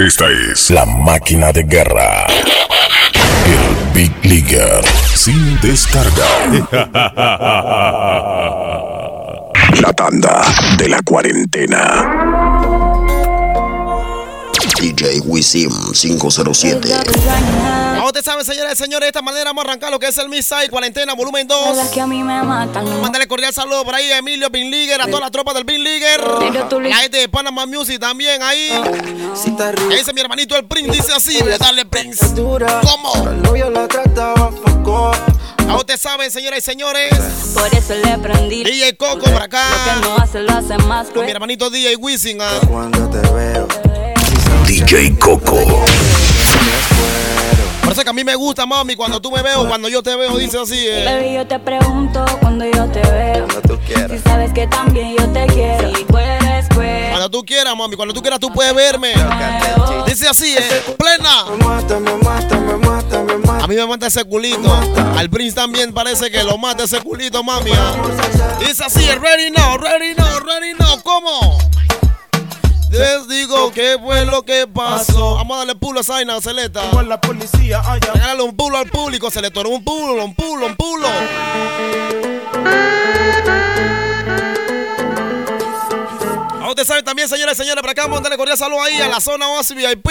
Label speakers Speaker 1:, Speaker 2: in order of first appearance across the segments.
Speaker 1: Esta es la máquina de guerra. El Big Leaguer sin descarga. La tanda de la cuarentena.
Speaker 2: DJ Wisim 507.
Speaker 3: ¿Cómo te saben, señores y señores? De esta manera vamos a arrancar lo que es el Missile Cuarentena Volumen 2. Mándale cordial saludo por ahí a Emilio Big Leaguer, a toda la tropa del Big Leaguer, la gente de Panama Music también ahí. Ahí dice mi hermanito el Prince, dice así, dale Prince. ¿Cómo? ¿Cómo ustedes saben, señoras y señores?
Speaker 4: Por eso le prendí
Speaker 3: DJ Coco por acá.
Speaker 4: Lo que no hace lo hace más.
Speaker 3: Con mi hermanito DJ Wisin.
Speaker 5: Cuando te veo,
Speaker 1: DJ Coco.
Speaker 3: Por eso que a mí me gusta, mami, cuando tú me veo, cuando yo te veo, dice así.
Speaker 4: Baby, yo te pregunto cuando yo te veo.
Speaker 5: cuando tú quieras.
Speaker 4: Si sabes que también yo te quiero. Si puedes, pues.
Speaker 3: Cuando tú quieras, mami, cuando tú quieras tú puedes verme. Dice así, plena.
Speaker 5: Me mata, me mata, me mata, me mata.
Speaker 3: A mí me mata ese culito. Al Prince también parece que lo mata ese culito, mami. Dice así, ready now, ready now, ready now. ¿Cómo? Les digo qué fue lo que pasó. Vamos a darle pulo a Zaina, Celeta.
Speaker 5: La policía allá.
Speaker 3: Regálale un pulo al público, Celeta. Un pulo, un pulo, un pulo. A ustedes saben también, señores y señores, por acá vamos a darle cordial saludo ahí a la zona Oasis VIP.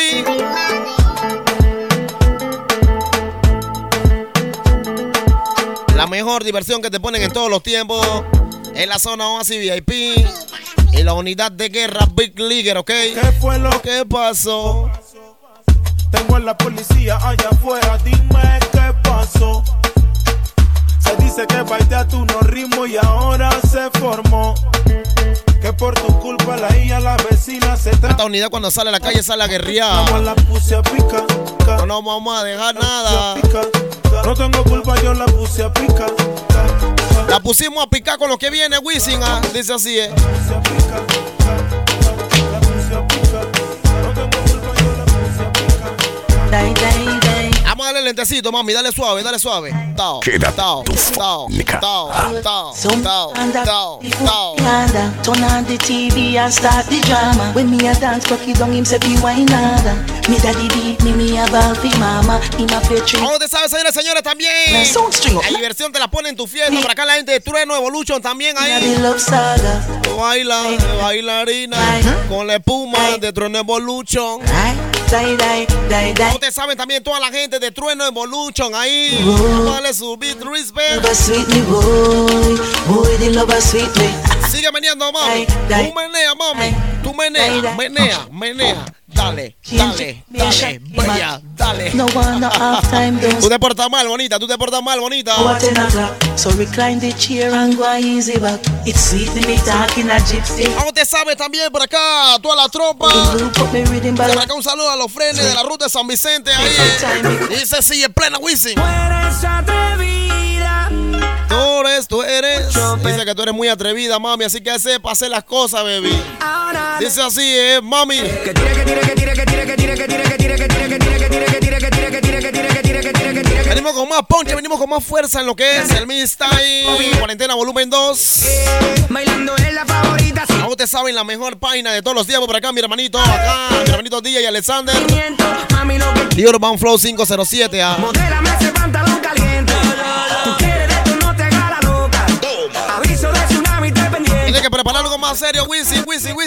Speaker 3: La mejor diversión que te ponen en todos los tiempos en la zona Oasis VIP y la unidad de guerra Big Leaguer, ¿ok?
Speaker 5: ¿Qué fue lo
Speaker 3: ¿Qué pasó?
Speaker 5: Tengo a la policía allá afuera, dime qué pasó. Se dice que baitea tu no ritmo y ahora se formó. Que por tu culpa la hija, la vecina se
Speaker 3: Esta
Speaker 5: trata.
Speaker 3: unidad cuando sale a la calle sale a guerrear.
Speaker 5: No la puse a picar.
Speaker 3: No nos vamos a dejar nada.
Speaker 5: No tengo culpa, yo la puse a picar.
Speaker 3: La pusimos a picar con lo que viene, Wisin. Dice así,
Speaker 5: La puse a picar. La puse a picar. No tengo culpa, yo la puse a picar.
Speaker 4: Day, day, day.
Speaker 3: Vamos a darle lentecito, mami. Dale suave, dale suave. Tao,
Speaker 1: Quédate
Speaker 3: tao,
Speaker 1: tu
Speaker 3: tao,
Speaker 1: fónica.
Speaker 3: tao, tao,
Speaker 6: Some
Speaker 3: tao,
Speaker 6: under
Speaker 3: tao,
Speaker 6: the
Speaker 3: tao.
Speaker 6: yonder. Turn on the TV and start the drama. When me a dance, cocky down him say be wine nada. Me daddy beat me a ball fi mama. Him a play trick.
Speaker 3: ¿Cómo te sabes, señores y señores? También
Speaker 6: Sound string up.
Speaker 3: la diversión te la pone en tu fiesta. Por acá la gente de Trueno Evolution también
Speaker 6: Me a
Speaker 3: ahí.
Speaker 6: the love saga.
Speaker 3: Baila, bailarina con la espuma de Trueno Evolution.
Speaker 6: Die, die, die, die.
Speaker 3: Ustedes saben también toda la gente de Trueno Evolution ahí. Dale su beat respect.
Speaker 6: Lover sweet me boy. Boy the lover sweet me.
Speaker 3: Sigue meneando, mami. Tú menea, mami. Tú menea, menea, menea. Dale, dale, dale, bella, dale.
Speaker 6: No one no half time
Speaker 3: Tú
Speaker 6: don't.
Speaker 3: te portas mal, bonita. Tú te portas mal, bonita.
Speaker 6: Over 10 o'clock. So recline the chair and go easy back. It's sweet me talking a gypsy.
Speaker 3: ¿Cómo te sabes también por acá? Toda la tropa.
Speaker 6: Blue put me reading
Speaker 3: Por
Speaker 6: by
Speaker 3: acá un saludo a los frenes de la ruta de San Vicente ahí. Dice sí, en plena Wisin.
Speaker 5: Eres atrevida.
Speaker 3: Tú eres. Dice que tú eres muy atrevida, mami. Así que sepa hacer las cosas, baby.
Speaker 5: Ahora
Speaker 3: Dice así, mami.
Speaker 5: que tire, que tire, que tire, que tire, que tire, que tire, que tire, que tire, que tire, que tire, que tire, que tire, que tire, que tire, que tire, que tire, que tire.
Speaker 3: Venimos con más ponche, venimos con más fuerza en lo que es el Missile Cuarentena Volumen 2.
Speaker 5: Bailando es la favorita.
Speaker 3: Como ustedes saben, la mejor página de todos los tiempos por acá, mi hermanito. Acá, mi hermanito DJ y Alexander.
Speaker 5: Mami, lo que
Speaker 3: The Urban Flow 507.
Speaker 5: modélame ese pantalón caliente. Tú quieres de esto, no te hagas la loca. Aviso de tsunami, te pendiente.
Speaker 3: Tienes que preparar algo más serio, Wisin.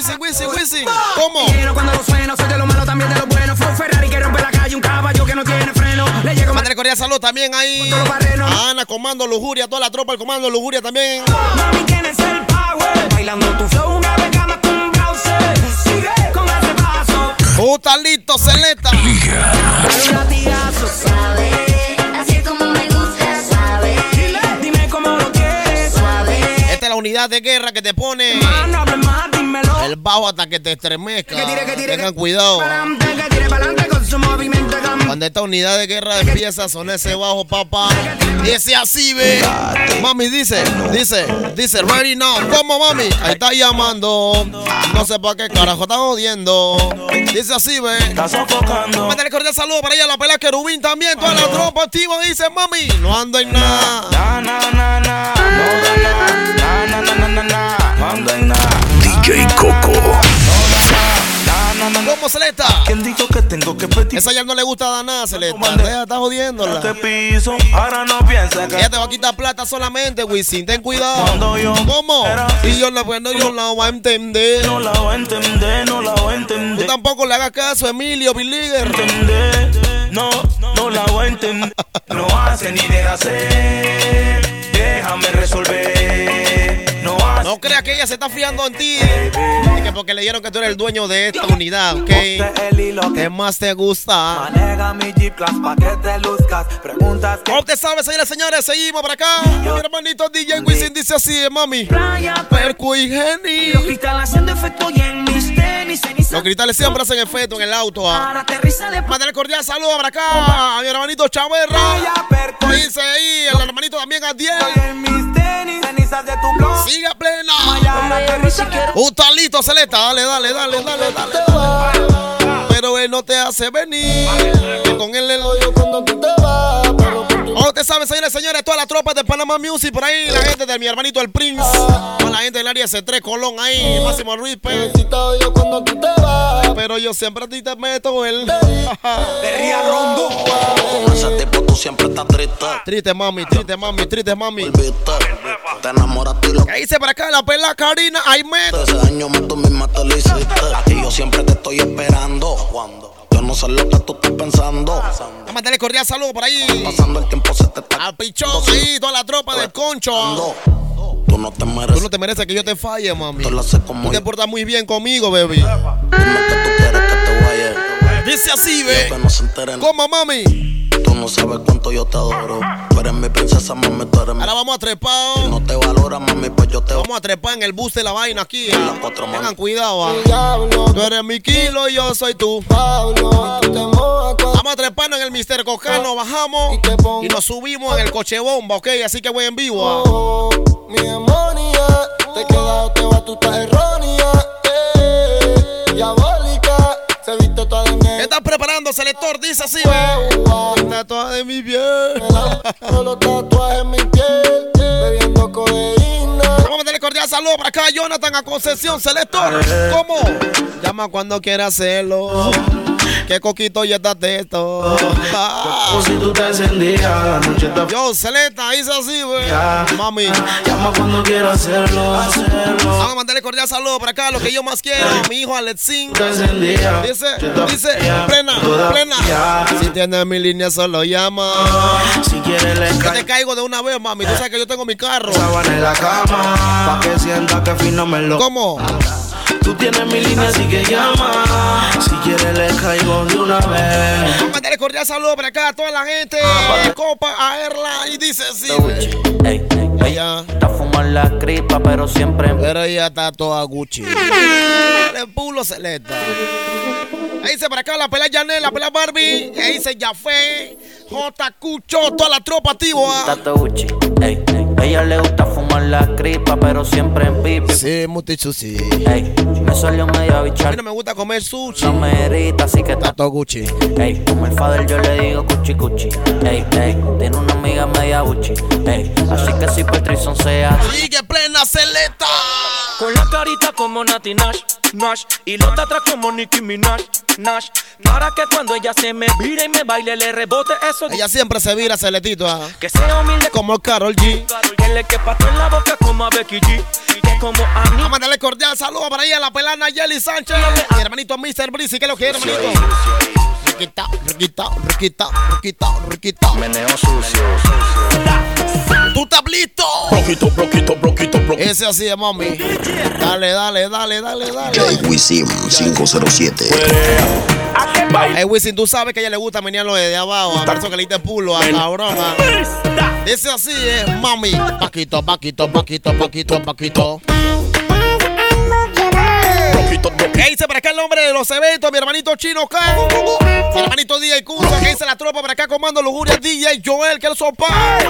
Speaker 3: ¿Cómo?
Speaker 5: Quiero cuando lo sueno, soy de lo malo, también de lo bueno. Fue un Ferrari que rompe la calle, un caballo que no tiene freno. Le llego más
Speaker 3: Mándale cordial salud también ahí. A Ana, Comando Lujuria, toda la tropa del Comando Lujuria también.
Speaker 5: mami, tienes el power. Bailando tu flow, una vez cama con un browser. Sigue con ese paso.
Speaker 3: Puta listo, Celeta.
Speaker 5: Dale un latigazo,
Speaker 4: Suave, así es como me gusta, suave.
Speaker 5: dime cómo lo quieres.
Speaker 4: Suave.
Speaker 3: Esta es la unidad de guerra que te pone
Speaker 5: No hable más, dímelo.
Speaker 3: el bajo hasta que te estremezca.
Speaker 5: Que tire,
Speaker 3: Tengan cuidado.
Speaker 5: Pa'lante, que tire pa'lante con su movimiento.
Speaker 3: Cuando esta unidad de guerra empieza a sonar ese bajo, papá. Dice así, ve. Mami dice, ready now. ¿Cómo, mami? Ahí está llamando. No sé para qué carajo está jodiendo. Dice así, ve.
Speaker 5: Está sofocando.
Speaker 3: Mándale cordial saludo para ella, la pelea Querubín también. Toda la tropa activa dice, mami, no ando en nada.
Speaker 5: Na, na, na, na. No da na. Na, na, na, na, na, na. No ando en nada.
Speaker 1: DJ Coco.
Speaker 3: ¿Cómo ¿Cómo, Celeta?
Speaker 5: ¿Quién dijo que tengo que pedir?
Speaker 3: Esa ya no le gusta dar nada, Celeta. Deja, está jodiéndola.
Speaker 5: Este piso, ahora no piensa que
Speaker 3: ella te va a quitar plata solamente, Wisin. Ten cuidado.
Speaker 5: cuando yo
Speaker 3: ¿Cómo?
Speaker 5: era
Speaker 3: Y yo la bueno, yo la voy a entender.
Speaker 5: no la voy a entender, no la voy a
Speaker 3: Tú
Speaker 5: entender.
Speaker 3: tampoco le hagas caso, Emilio Biliger.
Speaker 5: No la voy a entender. No hace ni de hacer. Déjame resolver. No hace.
Speaker 3: No creas que ella se está fiando en ti. Es que porque le dieron que tú eres el dueño de esta unidad, ¿ok? ¿Qué más te gusta?
Speaker 7: Maneja mi G-Class pa' que te luzcas. Preguntas que
Speaker 3: ¿Cómo te sabes, señores, señores? Seguimos por acá. Mi hermanito DJ Wisin dice así, mami.
Speaker 7: playa,
Speaker 3: Perco y Geni.
Speaker 7: los cristales haciendo efecto y en mis tenis, ceniza.
Speaker 3: Los cristales siempre hacen efecto en el auto.
Speaker 7: Para aterrizar de
Speaker 3: Mándale cordial saludo por acá a mi hermanito Chaverra.
Speaker 7: playa, perco y
Speaker 3: Dice ahí el hermanito también Adiel.
Speaker 7: en mis tenis, cenizas de tu blog.
Speaker 3: Sigue plena.
Speaker 7: Para aterrizar de
Speaker 3: Un talito, Celeta. Dale. Pero él no te hace venir. Que con él el odio cuando tú te vas. Oh, te saben, señores, todas las tropas de Panama Music por ahí, la gente de mi hermanito el Prince, toda la gente del área C3 Colón ahí, Máximo Ruiz, pero yo siempre a ti te meto el
Speaker 2: Con ese tipo tú siempre estás triste.
Speaker 3: triste mami.
Speaker 2: Volviste, te enamoraste y lo
Speaker 3: ¿Qué dice por acá la pela Karina Aymet?
Speaker 2: ese daño me tú misma te lo hiciste. Y yo siempre te estoy esperando. Cuando yo no sé lo que tú estás pensando.
Speaker 3: Vamos a mandarle cordial saludo por ahí
Speaker 2: Pasando el tiempo se te está
Speaker 3: al Pichón ahí, toda la tropa del Concho.
Speaker 2: dando. Tú no te mereces.
Speaker 3: Tú no te mereces que yo te falle, mami.
Speaker 2: Tú lo haces
Speaker 3: Tú
Speaker 2: como
Speaker 3: te
Speaker 2: yo.
Speaker 3: portas muy bien conmigo, baby.
Speaker 2: Dime que tú quieres que te vaya.
Speaker 3: Dice así,
Speaker 2: Yo
Speaker 3: ve.
Speaker 2: que no se enteren.
Speaker 3: ¿Cómo, mami?
Speaker 2: Tú no sabes cuánto yo te adoro. Tú eres mi princesa, mami, tú eres mi.
Speaker 3: Ahora vamos a trepar.
Speaker 2: No te valora, mami, pues yo te.
Speaker 3: Vamos a trepar en el bus de la vaina aquí.
Speaker 2: Las cuatro
Speaker 3: Tengan
Speaker 2: manos.
Speaker 3: cuidado. Tú eres mi kilo y yo soy tú. Vamos a treparnos en el Mr. Cocano, bajamos y nos subimos en el coche bomba, ¿ok? Así que voy en vivo.
Speaker 8: Mi demonia, te queda o te va, tú estás errónea. Diabólica, se viste toda de
Speaker 3: ¿Qué
Speaker 8: negro.
Speaker 3: estás preparando, selector? Dice así, ve. Una toda de mi piel.
Speaker 8: Todos los tatuajes en mi piel, bebiendo codeína.
Speaker 3: Vamos a meterle cordial saludo para acá, Jonathan, a Concepción, selector. ¿Cómo? Llama cuando quiera hacerlo. Que coquito ya está testo.
Speaker 5: si tú te encendías, la noche te
Speaker 3: Yo, Celeta, dice así, güey. Mami.
Speaker 5: llama cuando quiero hacerlo.
Speaker 3: Vamos a mandarle cordial saludo para acá, lo que yo más quiero. Mi hijo Alexín.
Speaker 5: Te encendía.
Speaker 3: Dice, plena. Si tienes mi línea, solo llama.
Speaker 5: Si quieres le
Speaker 3: Que te
Speaker 5: cae
Speaker 3: caigo de una vez, mami. Tú sabes que yo tengo mi carro.
Speaker 5: sábana en la cama, pa' que sienta que fino me lo.
Speaker 3: ¿Cómo?
Speaker 5: Tú tienes mi línea, así que llama. Si quieres le caigo de una vez.
Speaker 3: Vamos a mandarle cordial saludo para acá a toda la gente. Copa a Erla. Y dice así,
Speaker 9: Ey,
Speaker 3: ella.
Speaker 9: está fumando la cripa, pero siempre.
Speaker 3: Pero ella está toda Gucci. Dale pulo, Celeta. Ahí dice por acá la pela Janel, la pela Barbie. Ahí dice Jafé, J. Cucho, toda la tropa activa.
Speaker 9: Tato Gucci. Ey, ella le gusta fumar la cripa, pero siempre en pipi.
Speaker 3: Sí, muchacho, sí.
Speaker 9: Ey, me salió medio
Speaker 3: A mí
Speaker 9: bichar.
Speaker 3: no me gusta comer sushi.
Speaker 9: No me irrita, así que
Speaker 3: Tato Gucci.
Speaker 9: Ey, como el father yo le digo cuchi cuchi. Ey, tiene una amiga media Gucci. Ey, así que si por Trison sea.
Speaker 3: Sigue plena, Celeta.
Speaker 10: Con la carita como Nati Nash, Nash. Y los de atrás como Nicki Minaj, Nash. Para que cuando ella se me vire y me baile le rebote eso.
Speaker 3: Ella siempre se vira, Celetito.
Speaker 10: Que sea humilde
Speaker 3: Como Karol G.
Speaker 10: que le quepa todo en la boca como a Becky G. Que como a mí.
Speaker 3: Vamos a mandarle cordial saludo para ella, la pelana Yeli Sánchez. Mi hermanito Mr. Breezy, ¿qué es lo que es, hermanito? Riquita.
Speaker 2: Meneo sucio.
Speaker 3: ¿Tú estás listo?
Speaker 2: Broquito.
Speaker 3: Ese así es, mami. Dale.
Speaker 2: DJ Wisim 507.
Speaker 3: Hey, Wisin, tú sabes que a ella le gusta menearlo de abajo. A eso que le diste pulo a cabrona. Ese así es, mami. Paquito. ¿Qué dice para acá el nombre de los eventos? Mi hermanito Chino K. Mi hermanito DJ Cusa. ¿Qué dice la tropa para acá? Comando Lujuria DJ Joel, que el sopa.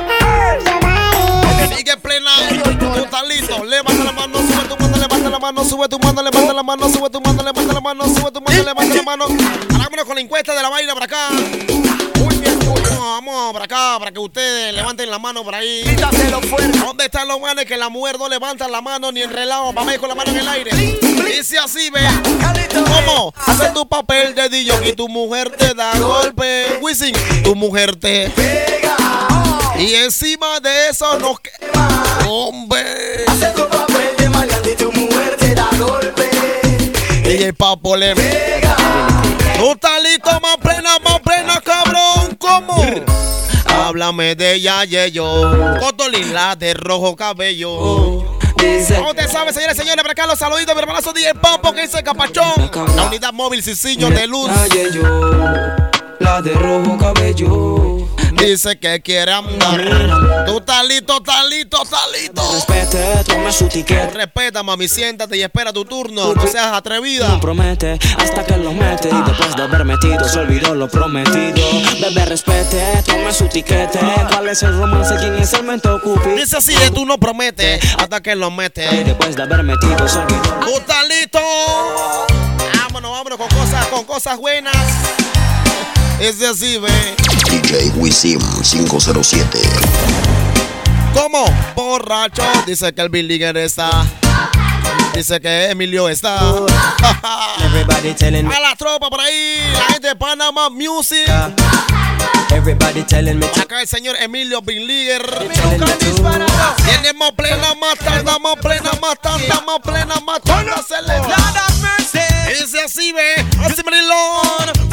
Speaker 3: Sigue plena. Tú estás listo. Levanta la mano, sube tu mano, levanta la mano, sube tu mano, levanta la mano, sube tu mano, levanta la mano, sube tu mano, levanta la mano. Hagámonos con la encuesta de la vaina para acá. Muy bien. Vamos para acá, para que ustedes levanten la mano por ahí. ¿Dónde están los manes que la mujer no levanta la mano ni en relajo? Vamos con la mano en el aire. Dice así, vea. ¿Cómo? Hacer tu papel de DJ y tu mujer te da golpe. Wisin, tu mujer te pega. Y encima de eso nos quema. Hombre.
Speaker 11: Hacer tu papel de maleante y tu mujer te da golpe.
Speaker 3: Y el papo le pega. Tú estás listo, más plena, cabrón. ¿Cómo? Háblame de ella y yo. Cotolila de rojo cabello. ¿Cómo te sabes, señores y señores? Por acá los saluditos, mi hermanazo DJ Papo, que dice Capachón. La unidad móvil Cicillo de luz.
Speaker 11: La de rojo cabello.
Speaker 3: Dice que quiere andar. Tú estás listo.
Speaker 11: Respete, tome su ticket.
Speaker 3: Respeta, mami, siéntate y espera tu turno. No seas atrevida.
Speaker 11: No promete hasta que lo mete. Y después de haber metido se olvidó lo prometido. Bebé, respete, tome su tiquete. ¿Cuál es el romance? ¿Quién es el mento cupi?
Speaker 3: Dice así, tú no prometes hasta que lo metes.
Speaker 11: Y después de haber metido se olvidó.
Speaker 3: Tú estás listo. Vámonos con cosas buenas. Es así, ve.
Speaker 12: DJ Wisim 507.
Speaker 3: ¿Cómo? Borracho. Dice que el Bill Ligger está. Dice que Emilio está.
Speaker 11: Everybody telling me.
Speaker 3: A la tropa por ahí. La gente de Panama Music.
Speaker 11: Everybody telling me.
Speaker 3: Acá el señor Emilio Bill Ligger. Tenemos plena matanda. Dice así, ve. Así, Marilón.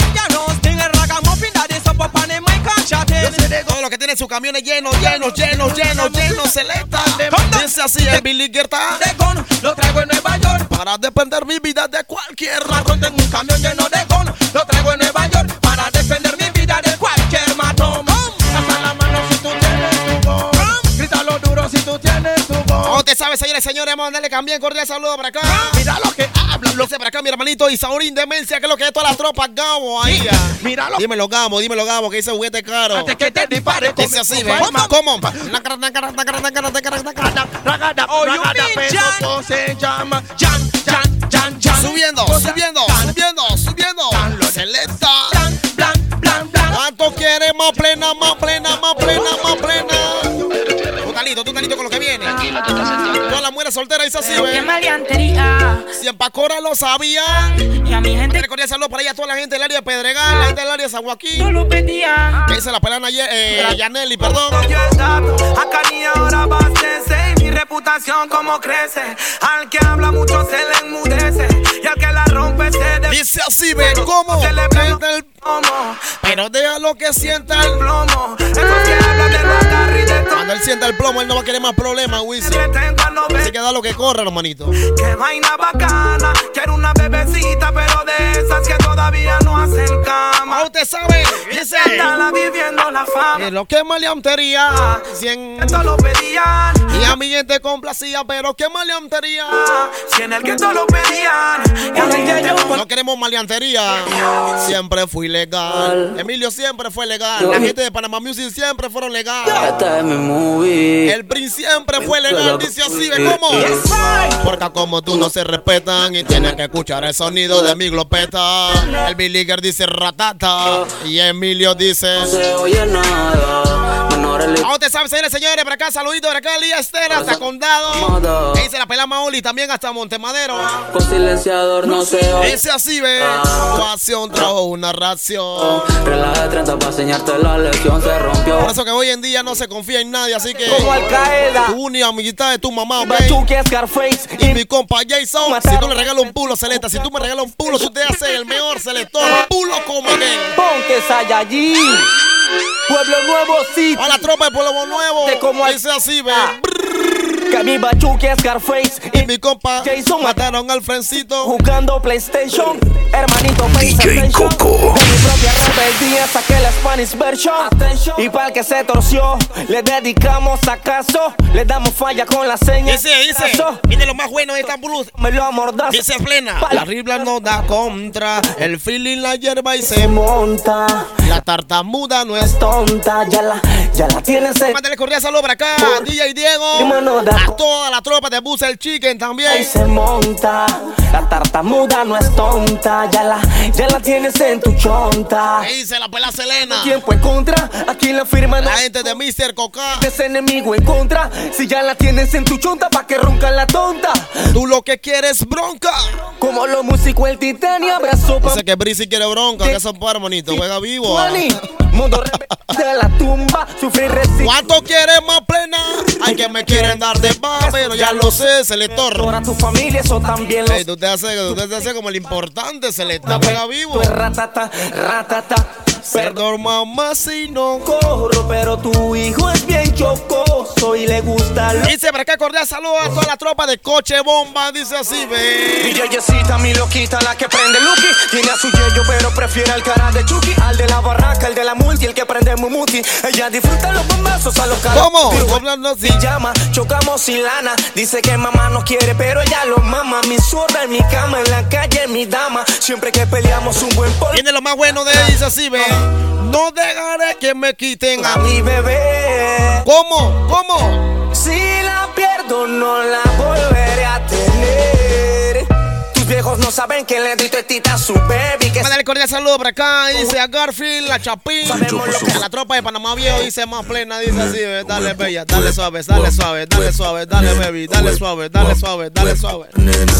Speaker 3: Todo lo que tiene sus camiones llenos, selecta. Dice así, el Bill Ligger está.
Speaker 11: Lo traigo en Nueva York
Speaker 3: para defender mi vida de cualquier
Speaker 11: matón. Tengo un camión lleno de gon. Lo traigo en Nueva York para defender mi vida de cualquier matón. Alza la mano si tú tienes tu gon. Grítalo duro si tú tienes tu gon.
Speaker 3: ¿Cómo te sabes, señores y señores? Vamos a darle también cordial saludo para acá.
Speaker 11: Mira lo que habla.
Speaker 3: Lo sé para acá, mi hermanito Isaurín Demencia, que es lo que es toda la tropa Gamo ahí.
Speaker 11: Míralo.
Speaker 3: Dímelo, Gamo, que dice juguete caro.
Speaker 11: Antes que te dispare.
Speaker 3: Dice así, ¿ves? ¿Cómo?
Speaker 11: Oh, you mean Jan? Se llama Jan.
Speaker 3: Subiendo. Selecta. ¿Cuánto quieres? Más plena. Tú talito con lo que viene. Todas las mujeres solteras dice así, ¿ves?
Speaker 13: Qué maleantería.
Speaker 3: Si en Pacora lo sabían.
Speaker 13: Y a mi gente.
Speaker 3: Recordé saludos por ahí a toda la gente del área de Pedregal, la gente del área de San Joaquín.
Speaker 13: No lo pedía.
Speaker 3: Que dice la pelana Yaneli, perdón.
Speaker 7: Acá ni ahora abastece. Mi reputación como crece. Al que habla mucho se le enmudece. Y al que la rompe se
Speaker 3: dice así, ve, ¿cómo?
Speaker 7: Se le prende el
Speaker 3: plomo. Pero déjalo que sienta el
Speaker 7: plomo. Eso que habla de los carritos.
Speaker 3: Cuando él sienta el plomo, él no va a querer más problemas, Wisin. Así que da lo que corre, hermanito.
Speaker 7: Qué vaina bacana. Quiero una bebecita, pero de esas que todavía no hacen cama.
Speaker 3: Usted sabe, dice.
Speaker 7: Está viviendo la fama.
Speaker 3: Es lo que maleantería.
Speaker 7: Esto lo pedían.
Speaker 3: Y a mi gente complacía, pero qué maleantería.
Speaker 7: Si en el que esto lo pedían.
Speaker 3: No queremos maleantería. Siempre fui legal. Emilio siempre fue legal. La gente de Panama Music siempre fueron legales.
Speaker 11: Esta es mi movie.
Speaker 3: El Prince siempre fue legal. Dice así, ¿ve cómo? Porque como tú no se respetan y tienes que escuchar el sonido de mi glopeta. El Bill Ligger dice ratata. Y Emilio dice.
Speaker 11: No se oye nada.
Speaker 3: ¿Cómo te sabes, señores? Por acá, saludito, por acá, Lía Esther, hasta Condado. Que dice la pela Maoli, también hasta Montemadero.
Speaker 11: Con silenciador no se oye.
Speaker 3: Ese así, ve. Tu acción trajo una ración.
Speaker 11: Relaja 30 para enseñarte la lección, se rompió.
Speaker 3: Por eso que hoy en día no se confía en nadie, así que.
Speaker 11: Como Al Qaeda.
Speaker 3: Tu única amiguita de tu mamá, ve.
Speaker 11: Scarface.
Speaker 3: Y mi compa Jason. Si tú le regalas un pulo, selecta. Si tú me regalas un pulo, tú te haces el mejor selector. Pulo como que.
Speaker 11: Ponte Saiyajin. Pueblo Nuevo City.
Speaker 3: A la tropa de Pueblo Nuevo.
Speaker 11: De como
Speaker 3: dice así, ve.
Speaker 11: Que mi Bachuque Scarface
Speaker 3: y mi compa Jason mataron al Frencito
Speaker 11: jugando PlayStation. Hermanito,
Speaker 12: DJ Coco.
Speaker 11: Con mi propia rebeldía saqué la Spanish version. Y para el que se torció, le dedicamos acaso. Le damos falla con la seña.
Speaker 3: Dice. Viene lo más bueno de esta blues.
Speaker 11: Me lo amordazo.
Speaker 3: Dice plena. La ribla no da contra. El feeling la hierba y se
Speaker 11: monta.
Speaker 3: La tartamuda no es
Speaker 11: tonta.
Speaker 14: ya la tienes en...
Speaker 3: Mándale cordial saludo para acá, DJ Diego. A toda la tropa de Bus el Chicken también.
Speaker 14: Ahí se monta, la tartamuda no es tonta, ya la tienes en tu chonta.
Speaker 3: Ahí se la pela Selena.
Speaker 14: Tiempo en contra, aquí la firma
Speaker 3: la gente de Mr. Coca.
Speaker 14: Es enemigo en contra, si ya la tienes en tu chonta, pa' que ronca la tonta.
Speaker 3: Tú lo que quieres bronca.
Speaker 14: Como los músicos el Titania abrazo pa'.
Speaker 3: Dice que Brizzy quiere bronca, que son par bonito, juega vivo.
Speaker 14: Mundo de la tumba, sufrir resistir.
Speaker 3: ¿Cuánto quieres más plena? Hay que me quieren dar de más, pero ya lo sé, selector.
Speaker 14: Para tu familia eso también lo
Speaker 3: sé. Tú te haces como el importante, selector, juega vivo.
Speaker 14: Ratata, ratata.
Speaker 3: Perdón, mamá, si no
Speaker 14: corro, pero tu hijo es bien chocoso y le gusta lo...
Speaker 3: Dice, para acá cordial saludo a toda la tropa de Coche Bomba. Dice así, ve.
Speaker 14: Mi yeyecita, mi loquita, la que prende Lucky. Tiene a su yeyo, pero prefiere al cara de Chucky. Al de la barraca, el de la multi, el que prende Mumuti. Ella disfruta los bombazos a los caros.
Speaker 3: ¿Cómo? Hablando así.
Speaker 14: Si llama, chocamos sin lana. Dice que mamá no quiere, pero ella lo mama. Mi zurda en mi cama, en la calle, mi dama. Siempre que peleamos un buen polvo.
Speaker 3: Viene lo más bueno de ella, dice así, ve. No dejaré que me quiten
Speaker 14: a mi bebé.
Speaker 3: ¿Cómo? ¿Cómo?
Speaker 14: Si la pierdo no la volveré a tener. Tus viejos no saben que le di tetita a su baby.
Speaker 3: Mándale cordial saludo por acá. Dice a Garfield, a Chapín, a la tropa de Panamá Viejo. Dice más plena, dice así, dale bella, dale suave, dale suave, dale suave, dale baby, dale suave, dale suave, dale suave.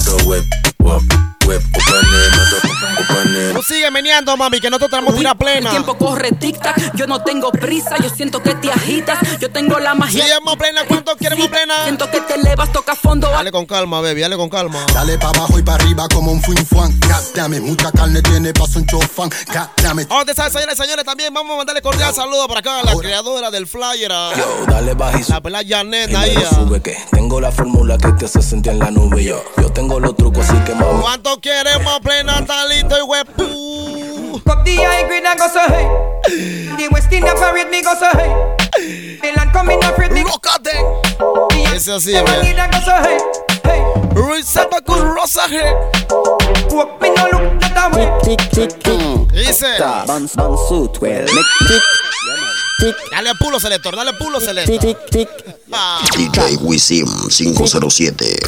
Speaker 3: Tú sigue meneando, mami, que nosotros tenemos tira plena.
Speaker 13: El tiempo corre tic-tac, yo no tengo prisa, yo siento que te agitas, yo tengo la magia.
Speaker 3: Si es más plena, ¿cuánto quieres más plena?
Speaker 13: Siento que te elevas, toca fondo.
Speaker 3: Dale con calma, baby, dale con calma.
Speaker 15: Dale pa' abajo y pa' arriba como un fuinfuan. Dame mucha carne tiene paso un chofán. Dame.
Speaker 3: ¿Dónde están, señores y señores? También vamos a mandarle cordial saludo para acá a la creadora del flyer.
Speaker 15: Yo, dale bajito.
Speaker 3: La pelada Janet ahí.
Speaker 15: Sube que tengo la fórmula que te hace sentir en la nube. Yo tengo los trucos así que mami.
Speaker 3: ¿Cuánto quieres más plena, talito y huepu?
Speaker 16: Pop the high grade and go so hey. The West Indian parade me go so hey. Milan coming up with me.
Speaker 3: Lócate. Ese así,
Speaker 16: man. Go so hey. Hey.
Speaker 3: Reserva con rosaje.
Speaker 16: Walk me no look that way.
Speaker 3: Dice. Dale pulo, selector, dale pulo, selector.
Speaker 12: DJ Wisim 507.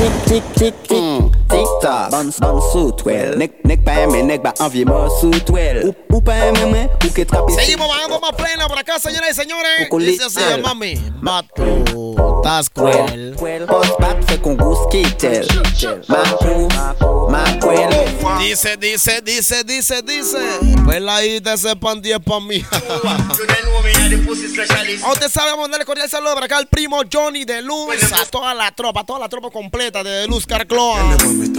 Speaker 3: Seguimos bajando más plena por acá, señoras y señores. Dice así, mami. Tú estás cruel. Dice. Pues la ida ese pan 10 pa' mí. Usted sabe, vamos a darle cordial saludo para acá al primo Johnny de Luz, a toda la tropa completa de Luz Carcloa.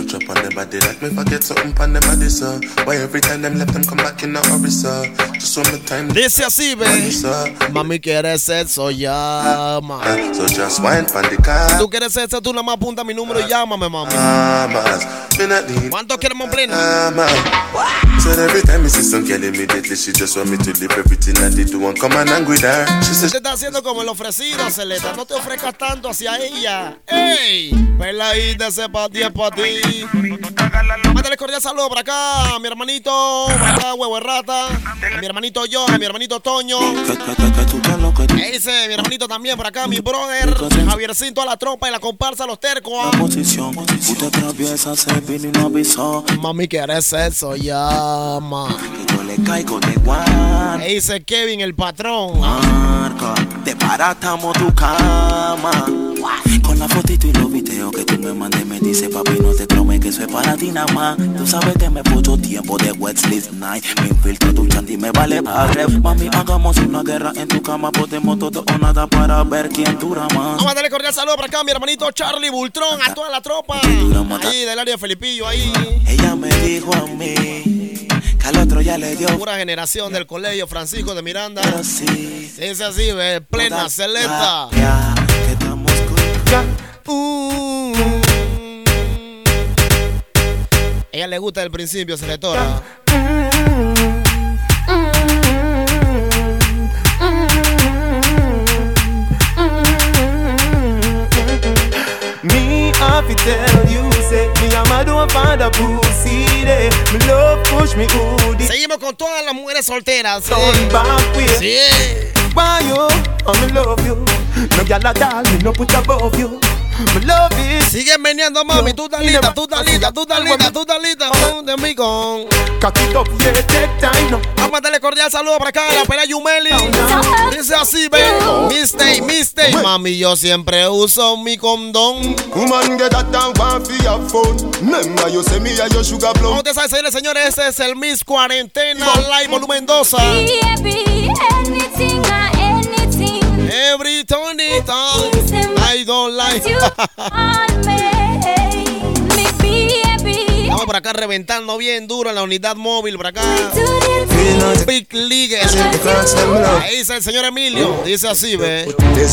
Speaker 3: Dice así, ve. Mami quiere sexo, llama. Tú quieres sexo, tú nada más apunta mi número y llámame, mami. ¿Cuánto queremos plena?
Speaker 17: So every time me see some girl immediately she just want me to leave everything I did to and come and hang with her. She says
Speaker 3: te está haciendo como el ofrecido, Celeta. No te ofrezcas tanto hacia ella. ¡Ey! Peladita, ese pa' ti, es pa' ti. Mándale cordial saludo por acá a mi hermanito, por acá, huevo de rata. A mi hermanito yo, a mi hermanito Toño. Dice mi hermanito también por acá, mi brother Javiercito, a la tropa y la comparsa a los tercos. Mami, ¿quieres eso? Llama.
Speaker 15: Yo le caigo de guan.
Speaker 3: Dice Kevin, el patrón.
Speaker 15: Marca, desbaratamos tu cama. Con la fotito y los videos que tú me mandes, me dice papi, no te tromes que eso es para ti nada más. Tú sabes que me puso tiempo de wet sleep night. Me infiltro tu chanti, me vale padre. Mami, hagamos una guerra en tu cama. Podemos todo o nada para ver quién dura más.
Speaker 3: Vamos a darle cordial saludo para acá a mi hermanito Charlie Bultrón, a toda la tropa ahí del área de Felipillo, ahí.
Speaker 15: Ella me dijo a mí que al otro ya le dio.
Speaker 3: Pura generación del colegio Francisco de Miranda.
Speaker 15: Pero sí,
Speaker 3: es así, ve, plena, celeta.
Speaker 15: Que estamos con...
Speaker 3: Ella le gusta del principio, selectora.
Speaker 5: Me have to tell you, say me a mad one for the pussy day. Me love push me hoodie.
Speaker 3: Seguimos con todas las mujeres solteras.
Speaker 5: Turn back way.
Speaker 3: Sí.
Speaker 5: want you, I love you. No girl at all, me no put above you. Me love it.
Speaker 3: Sigue meneando, mami. Tú estás lista, tú estás lista, tú estás lista, tú estás lista. De mí con.
Speaker 5: Cock it up, yeah, take time, no.
Speaker 3: Vamos a mandarle cordial saludo para acá a la pera Yumeli. Dice así, ve. Mistake. Mami, yo siempre uso mi condón.
Speaker 5: Woman get that and want for your phone. Remember you say me a your sugar blow.
Speaker 3: ¿Cómo te sabes, señores? Este es el Miss Cuarentena Live Volumen 2.
Speaker 4: Baby, anything.
Speaker 3: Every time I don't like. Vamos por acá reventando bien duro en la unidad móvil. Por acá Big League. Ahí dice el señor Emilio. Dice así, ve.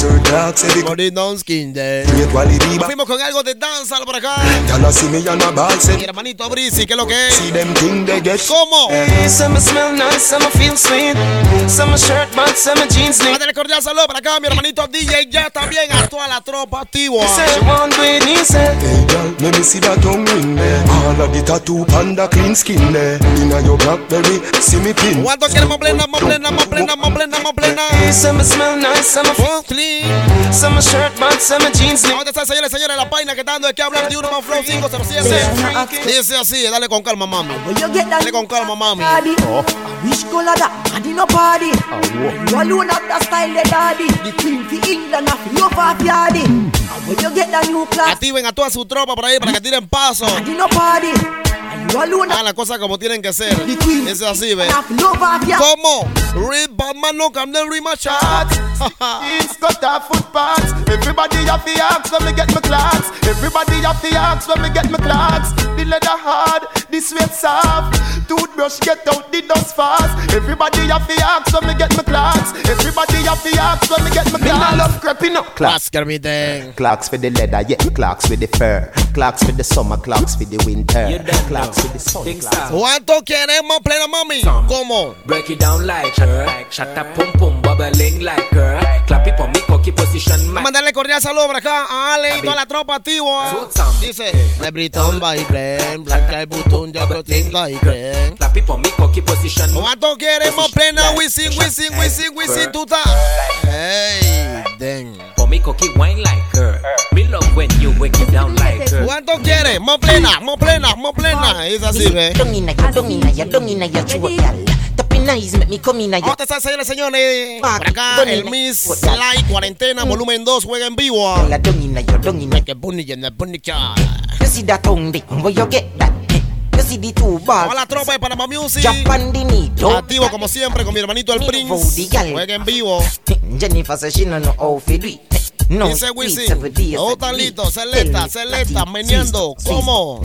Speaker 3: Nos fuimos con algo de danza por acá. Mi hermanito Brisi, ¿qué es lo que es? ¿Cómo?
Speaker 14: Some smell nice, some feel sweet. Some shirt, but some jeans.
Speaker 3: Mándale cordial saludo para acá, mi hermanito DJ ya también a toda la tropa activa.
Speaker 5: The tattoo panda clean skin there. Inna your blackberry, see me pin.
Speaker 3: ¿Cuánto queremos plena?
Speaker 14: Some smell nice, some feel
Speaker 3: clean.
Speaker 14: Some shirt, but some jeans.
Speaker 3: ¿Dónde están, señores, la página que está dando de qué hablar de Urban Flow 507? Dice así, dale con calma, mami. Dale con calma, mami.
Speaker 18: Wish color that, and in a party. You alone have the style, the daddy. The queen for England, and love of yardy. When you get the new class.
Speaker 3: Activen a toda su tropa por ahí para que tiren paso.
Speaker 18: And in a party.
Speaker 3: Hagan las cosas como tienen que ser. Es así, ve. ¿Cómo? Read Batman, no cambien read my chat.
Speaker 5: It's got a footpath. Everybody have the axe when me get my clocks. Everybody have the axe when me get my clocks. The leather hard, the sweat soft. Toothbrush get out the dust fast. Everybody have the axe when me get my clocks. Everybody have the axe when me get my clocks. Me love creeping up.
Speaker 3: Clocks, everything.
Speaker 19: Clocks for the leather, yeah. Clocks with the fur. Clocks for the summer, clocks for the winter. Clocks for the sun.
Speaker 3: ¿Cuánto queremos plena, mami? ¿Cómo?
Speaker 10: Break it down like her. Shut up, pum pum, bubbling like her. Clap it for me, cocky position.
Speaker 3: Mandarle cordial saludo por acá a Ale y toda la tropa activa. Dice, Lebritón va y creen, blanca el botón, ya protein va y creen.
Speaker 10: Clap it for me, cocky position.
Speaker 3: ¿Cuánto queremos plena? Wisin, tú estás. Hey, den.
Speaker 10: For me, cocky wine like her. Me love when you wake it down like her.
Speaker 3: ¿Cuánto quieres? Mo plena. Es así, ve. ¿Cómo te estás, señores? Por acá, el Miss Live Cuarentena Volumen 2 juega en vivo. Vamos a la tropa de Panama Music. Activo como siempre con mi hermanito el Prince. Juega en vivo. Dice Wisin, todo está listo, celesta, meneando, ¿cómo?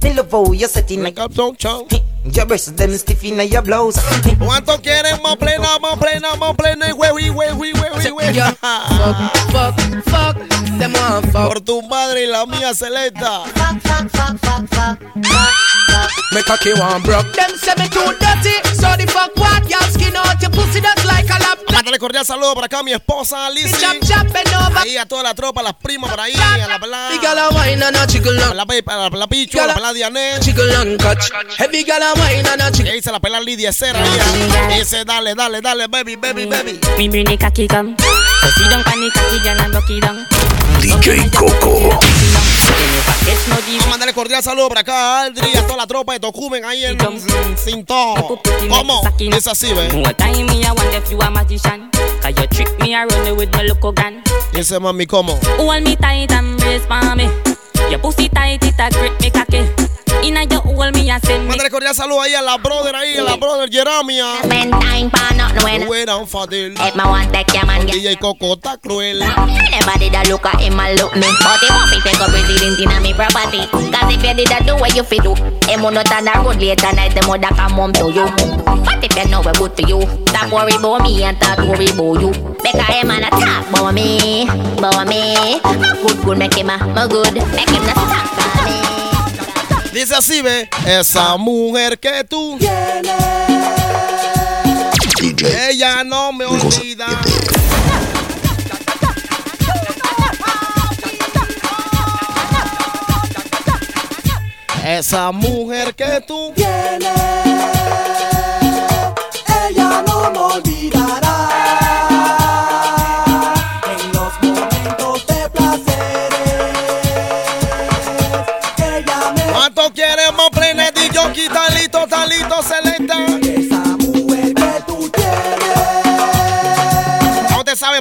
Speaker 3: ¿Cuánto quieren? Más plena, por tu madre y la mía, Celesta.
Speaker 11: Me cocky one broke. Them say me too dirty, so the fuck what? Y'all skin out your pussy just like a lap.
Speaker 3: Mándale cordial saludo para acá a mi esposa Lizzy. Ahí a toda la tropa, las primas por ahí, a la pelada. La Pichu, a la pelada Dianet.
Speaker 11: Heavy girl a wine and a chick.
Speaker 3: Ahí dice la pelada Lidia Cera. Dice dale, baby.
Speaker 4: Mi brini kaki come. Pussy down pani kaki girl and bucky down.
Speaker 1: DJ Coco.
Speaker 3: Vamos a mandarle cordial saludo para acá a Aldri y a toda la tropa de Tocumen ahí en Cinto. ¿Cómo? Es así, ve. Dice mami, ¿cómo?
Speaker 4: Hold me tight and brace for me. Your pussy tight, it a grip me cocky. Inna your hold me and send me.
Speaker 3: Mándale cordial saludo ahí a la brother Jeremia.
Speaker 4: Spend time pa nothing when.
Speaker 3: Wait on Fadil.
Speaker 4: If me want take your man,
Speaker 3: DJ Coco está cruel.
Speaker 4: Anybody that look at him and look me. But he want me take up resident in me property. Cause if you did that do what you fit do. Him will not turn a road later night. Him would come home to you. But if you know we good to you, stop worry about me and start worry about you. Because him and a talk about me. Good, make him a good. Make him not talk about me.
Speaker 3: Dice así, ve, esa mujer que tú tienes,
Speaker 12: DJ,
Speaker 3: ella no me olvida. Esa mujer que tú tienes, ella no me olvidará.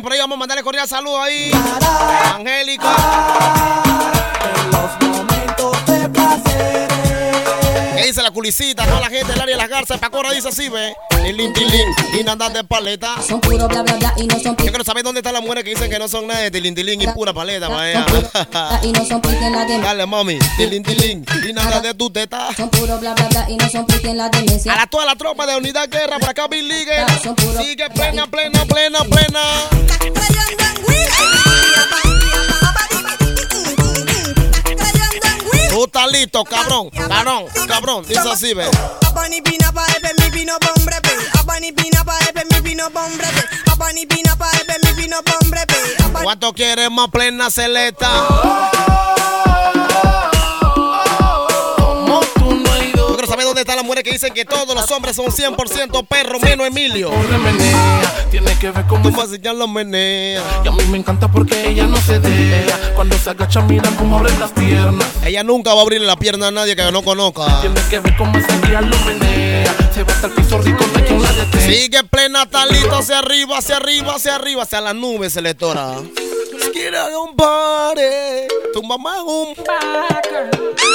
Speaker 3: por ahí, vamos a mandarle cordial saludo ahí. Angélica.
Speaker 6: En los momentos de placer.
Speaker 3: ¿Qué dice la culicita? Toda la gente del área de las garzas. Pacora dice así, ve. Tilín, tilín. Y no andan de paleta.
Speaker 20: Son puro bla bla bla y no son.
Speaker 3: Yo quiero saber dónde están las mujeres que dicen que no son nada de tilín, tilín y pura paleta, vaya.
Speaker 20: Y no son pique en la demencia.
Speaker 3: Dale, mami. Tilín, tilín. Y nada de tu teta.
Speaker 20: Son puro bla bla bla y no son pique en la demencia.
Speaker 3: A toda la tropa de Unidad Guerra, por acá Bill Liger. Sigue plena, plena, plena, plena. Tú estás listo, cabrón, cabrón, cabrón. Dice así, ve. ¿Cuánto quieres más plena celeta? Yo quiero saber dónde están las mujeres que dicen que todos los hombres son 100% perros, menos Emilio.
Speaker 11: Tiene que ver cómo
Speaker 3: ella lo menea.
Speaker 11: Y a mí me encanta porque ella no se deja. Cuando se agacha mira cómo abre las piernas.
Speaker 3: Ella nunca va a abrirle la pierna a nadie que no conozca.
Speaker 11: Tiene que ver cómo ese día lo menea. Se va hasta el piso rico, no hay quien la detenga.
Speaker 3: Sigue plena, talito, hacia arriba, hacia arriba, hacia arriba, hacia las nubes, selectora. Quiero un party. Tu mamá es un backer.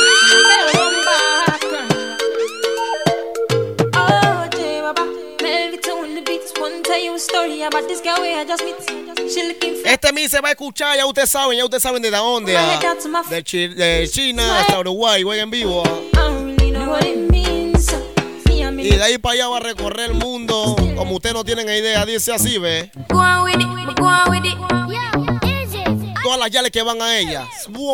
Speaker 3: Este mí se va a escuchar, ya ustedes saben de dónde. De China hasta Uruguay, voy en vivo. Y de ahí para allá va a recorrer el mundo, como ustedes no tienen idea, dice así, ve. Todas las yales que van a ella.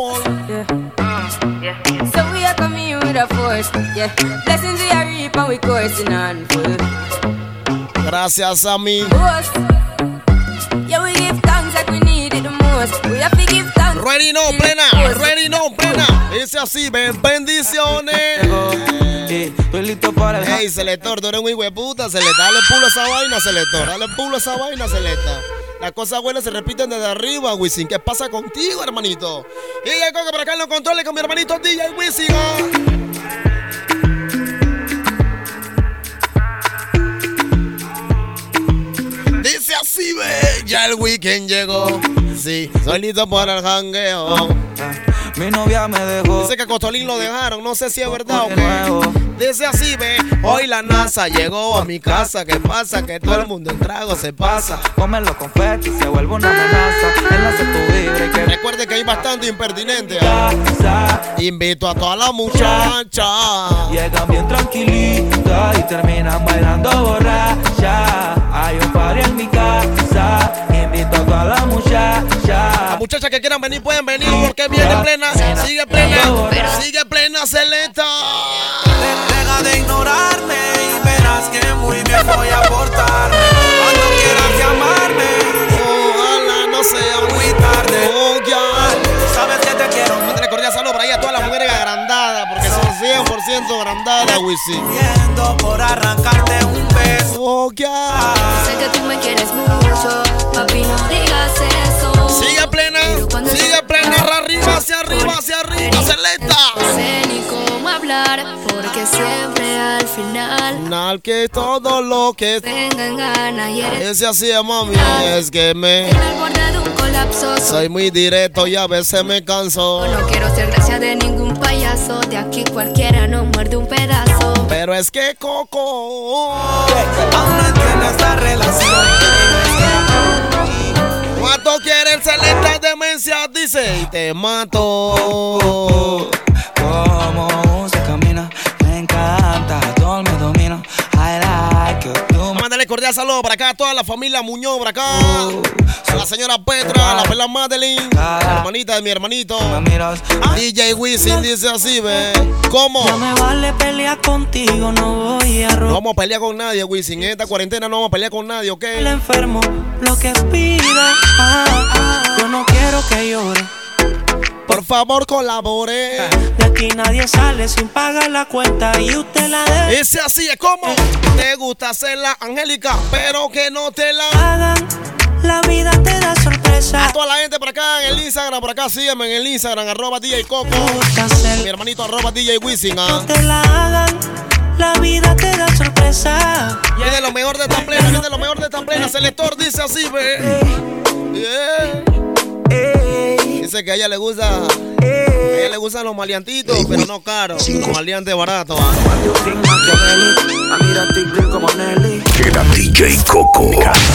Speaker 20: So we are coming with a force, yeah. Blessings we are reaping, we coursing on full.
Speaker 3: Gracias a mí.
Speaker 20: Yeah, we give thanks like we need it the most. We have to give thanks.
Speaker 3: Ready no plena, ready no plena. Dice así, ven, bendiciones.
Speaker 11: Estoy listo para el.
Speaker 3: Hey, selector, tú eres un hijo de puta, selecta. Dale pulo a esa vaina, selector. Dale pulo a esa vaina, selecta. Las cosas buenas se repiten desde arriba, Wisin. ¿Qué pasa contigo, hermanito? Y el coque para acá en los controles con mi hermanito DJ Wisin. Dice así, ve. Ya el weekend llegó. Sí, soy listo para el jangueo.
Speaker 11: Mi novia me dejó.
Speaker 3: Dice que a Costolín lo dejaron, no sé si es verdad o qué. Dice así, ve. Hoy la NASA llegó a mi casa. ¿Qué pasa? Que todo el mundo en trago se pasa.
Speaker 11: Come los confetis, se vuelve una amenaza. Enlace tu vibra y que.
Speaker 3: Recuerde que hay bastante impertinente. Invito a toda la muchacha.
Speaker 11: Llegan bien tranquilitas y terminan bailando borracha. Hay un party en mi casa. Invito a toda la muchacha.
Speaker 3: Las muchachas que quieran venir pueden venir porque viene plena. Sigue plena, celeta.
Speaker 11: Deja de ignorarme y verás que muy bien voy a portarme. Cuando quieras llamarme,
Speaker 3: ojalá no sea
Speaker 11: muy tarde.
Speaker 3: Oh, ya.
Speaker 11: Sabes que te quiero.
Speaker 3: Mándale cordial saludo por ahí a todas las mujeres agrandadas porque son 100% agrandadas, Wisin.
Speaker 11: Viendo por arrancarte un beso.
Speaker 3: Oh, ya.
Speaker 20: Sé que tú me quieres mucho, papi, no digas eso.
Speaker 3: Sigue plena, hacia arriba, celeta.
Speaker 20: No sé ni cómo hablar, porque siempre al final
Speaker 3: que todo lo que
Speaker 20: tengan ganas y eres.
Speaker 3: Ese así es, mami, es que me
Speaker 20: en el borde de un colapso.
Speaker 3: Soy muy directo y a veces me canso.
Speaker 20: No quiero ser gracia de ningún payaso. De aquí cualquiera no muerde un pedazo.
Speaker 3: Pero es que Coco
Speaker 11: aún no entiendo esta relación.
Speaker 3: ¿Cuánto quiere el celeta demencia? Dice y te mato.
Speaker 11: Cómo se camina, me encanta, todo me domina. I like you.
Speaker 3: Mándale cordial saludo para acá a toda la familia Muñoz, para acá. A la señora Petra, a la pela Madeline, la hermanita de mi hermanito. DJ Wisin dice así, ve. ¿Cómo?
Speaker 6: No me vale pelear contigo, no voy a
Speaker 3: No vamos a pelear con nadie, Wisin. En esta cuarentena no vamos a pelear con nadie, ¿ok?
Speaker 6: El enfermo, lo que pida. Yo no quiero que llore.
Speaker 3: Por favor, colabore.
Speaker 6: De aquí nadie sale sin pagar la cuenta y usted la debe.
Speaker 3: Ese así es como te gusta hacerla, Angélica, pero que no te la
Speaker 6: hagan. La vida te da sorpresa.
Speaker 3: A toda la gente por acá en el Instagram, por acá sígueme en el Instagram, @DJ Coco. Mi hermanito @DJ Wisin.
Speaker 6: No te la hagan. La vida te da sorpresa.
Speaker 3: Y de lo mejor de esta plena, viene lo mejor de esta plena. Selector dice así, ve. Yeah. Dice que a ella le gusta. A ella le gustan los maleantitos, pero no caros. Los maleantes baratos.
Speaker 1: Queda DJ Coco.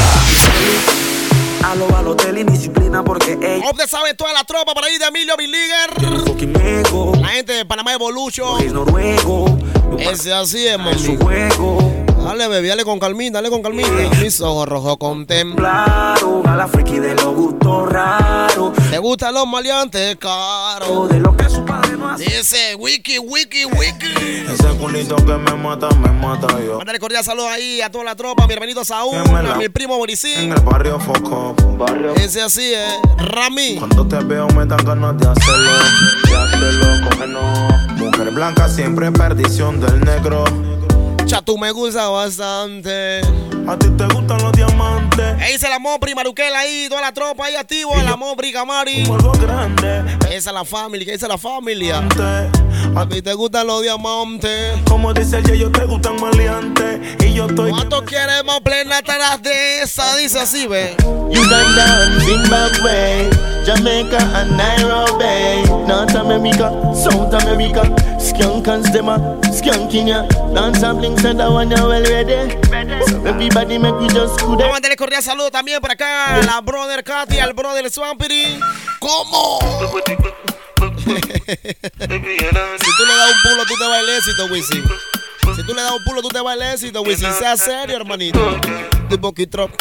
Speaker 15: A los de la indisciplina porque ella.
Speaker 3: Usted sabe toda la tropa por ahí de Emilio Biliger. La gente de Panamá Evolution.
Speaker 15: Es noruego.
Speaker 3: Ese así es, mami. Dale, baby, dale con calmita, dale con calmita. Mis ojos rojos contemplaron
Speaker 15: a la friki de los gustos raros.
Speaker 3: ¿Te gustan los maleantes caros?
Speaker 15: De lo que su padre no hace.
Speaker 3: Dice Wiki.
Speaker 5: Ese culito que me mata yo.
Speaker 3: Mándale cordial saludos ahí a toda la tropa, a mi hermanito Saúl, a mi primo Borisín.
Speaker 5: En el barrio Foco.
Speaker 3: Ese así es, Rami.
Speaker 5: Cuando te veo me dan ganas de hacerlo, cógenos. Mujer blanca siempre perdición del negro.
Speaker 3: Tú me gusta bastante.
Speaker 5: A ti te gustan los diamantes.
Speaker 3: Ahí dice la Mopri, Maruquela ahí, toda la tropa ahí activo. La Mopri, Camari. Esa es la familia, que dice la familia. A ti te gustan los diamantes.
Speaker 5: Como dice el yo te gustan maleantes. Y yo estoy.
Speaker 3: ¿Cuánto queremos plena atrás de esa? Dice así, ve.
Speaker 21: Uganda, Zimbabwe, Jamaica and Nairobi, North America, South America, Skunkans them a skunking ya. Dance and bling said that one you well ready. So everybody make we just good.
Speaker 3: Vamos a darle cordial saludo también por acá a la brother Katy, al brother Swampiri. ¿Cómo? Si tú le das un pulo, tú te vas al éxito, Wisin. Si tú le das un pulo, tú te vas al éxito, Wisin. Sea serio, hermanito. Tipo que tro.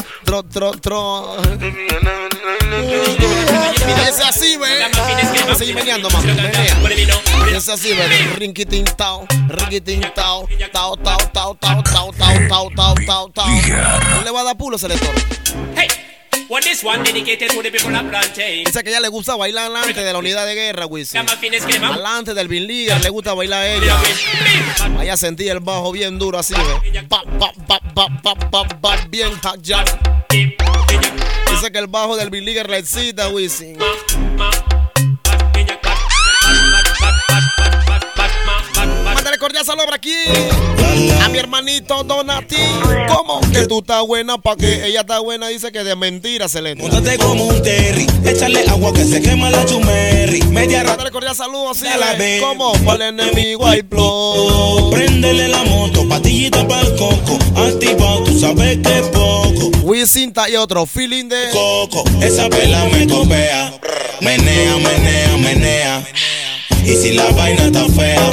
Speaker 3: Es así, ve. Vamos a seguir meneando, más. Es así, ve. Rinquitín tao. Tao. No le va a dar pulo, selector.
Speaker 22: What this one dedicated to the people of Plantain.
Speaker 3: Dice que a ella le gusta bailar delante de la unidad de guerra, Wisin. Delante del Bin Leader le gusta bailar a ella. Vaya a sentir el bajo bien duro así, ¿ve? Bien hack. Dice que el bajo del Bin Leader le excita, Wisin. Mándale cordial saludo por aquí a mi hermanito Donati. ¿Cómo? Que tú estás buena pa' que ella está buena. Dice que de mentira se le.
Speaker 23: Móntate como un terry, échale agua que se quema la chumerri.
Speaker 3: Mándale cordial saludo así. ¿Cómo? Para el enemigo hay flow.
Speaker 23: Préndele la moto, patillita pa'l coco. Activado, tú sabes que es poco.
Speaker 3: Wisin y otro feeling de
Speaker 23: coco. Esa vela me copea. Menea. Y si la vaina está fea,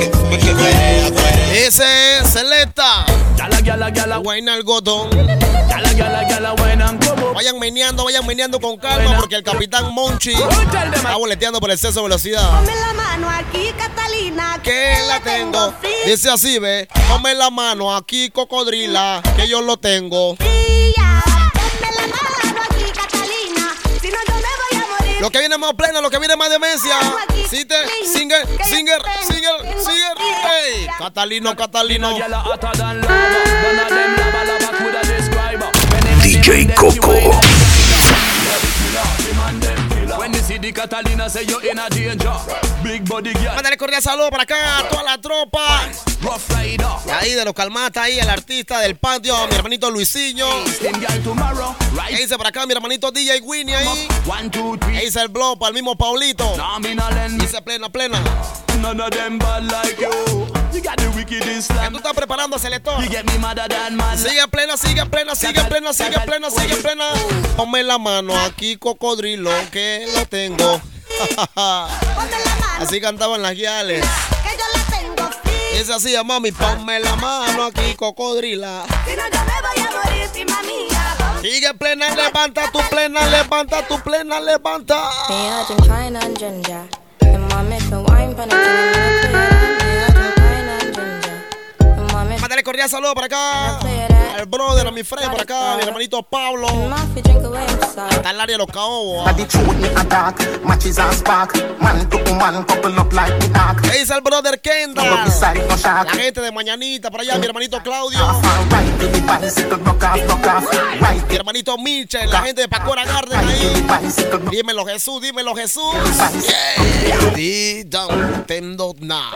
Speaker 3: ese es Selecta. Guayna algodón. Vayan meneando con calma porque el capitán Monchi está boleteando por exceso de velocidad.
Speaker 24: Ponme la mano aquí, Catalina,
Speaker 3: que la tengo. Dice así, ve. Ponme la mano aquí, cocodrila, que yo lo tengo. Lo que viene más plena, lo que viene más demencia. Singer. Hey, Catalino.
Speaker 1: DJ Coco.
Speaker 3: Mándale cordial saludo para acá a toda la tropa. Y ahí de los calmatas, ahí el artista del patio, mi hermanito Luisinho. Ahí dice para acá mi hermanito DJ Winnie ahí. Ahí dice el blog para el mismo Paulito. Dice plena. ¿Qué tú estás preparando, selector? Sigue plena. Ponme la mano aquí, cocodrilo, que lo tengo. Así cantaban las guiales. Es así, mami, ponme la mano aquí, cocodrila.
Speaker 24: Si no, yo me voy a morir, prima mía.
Speaker 3: Sigue plena, levanta tu plena. Mándale cordial saludo por acá al brother, a mi friend por acá, mi hermanito Pablo. Está en el área de los caobos. Ahí está el brother Kendall. La gente de Mañanita por allá, mi hermanito Claudio. Mi hermanito Mitchell, la gente de Pacora Garden ahí. Dímelo Jesús. Yeah. Tendo now.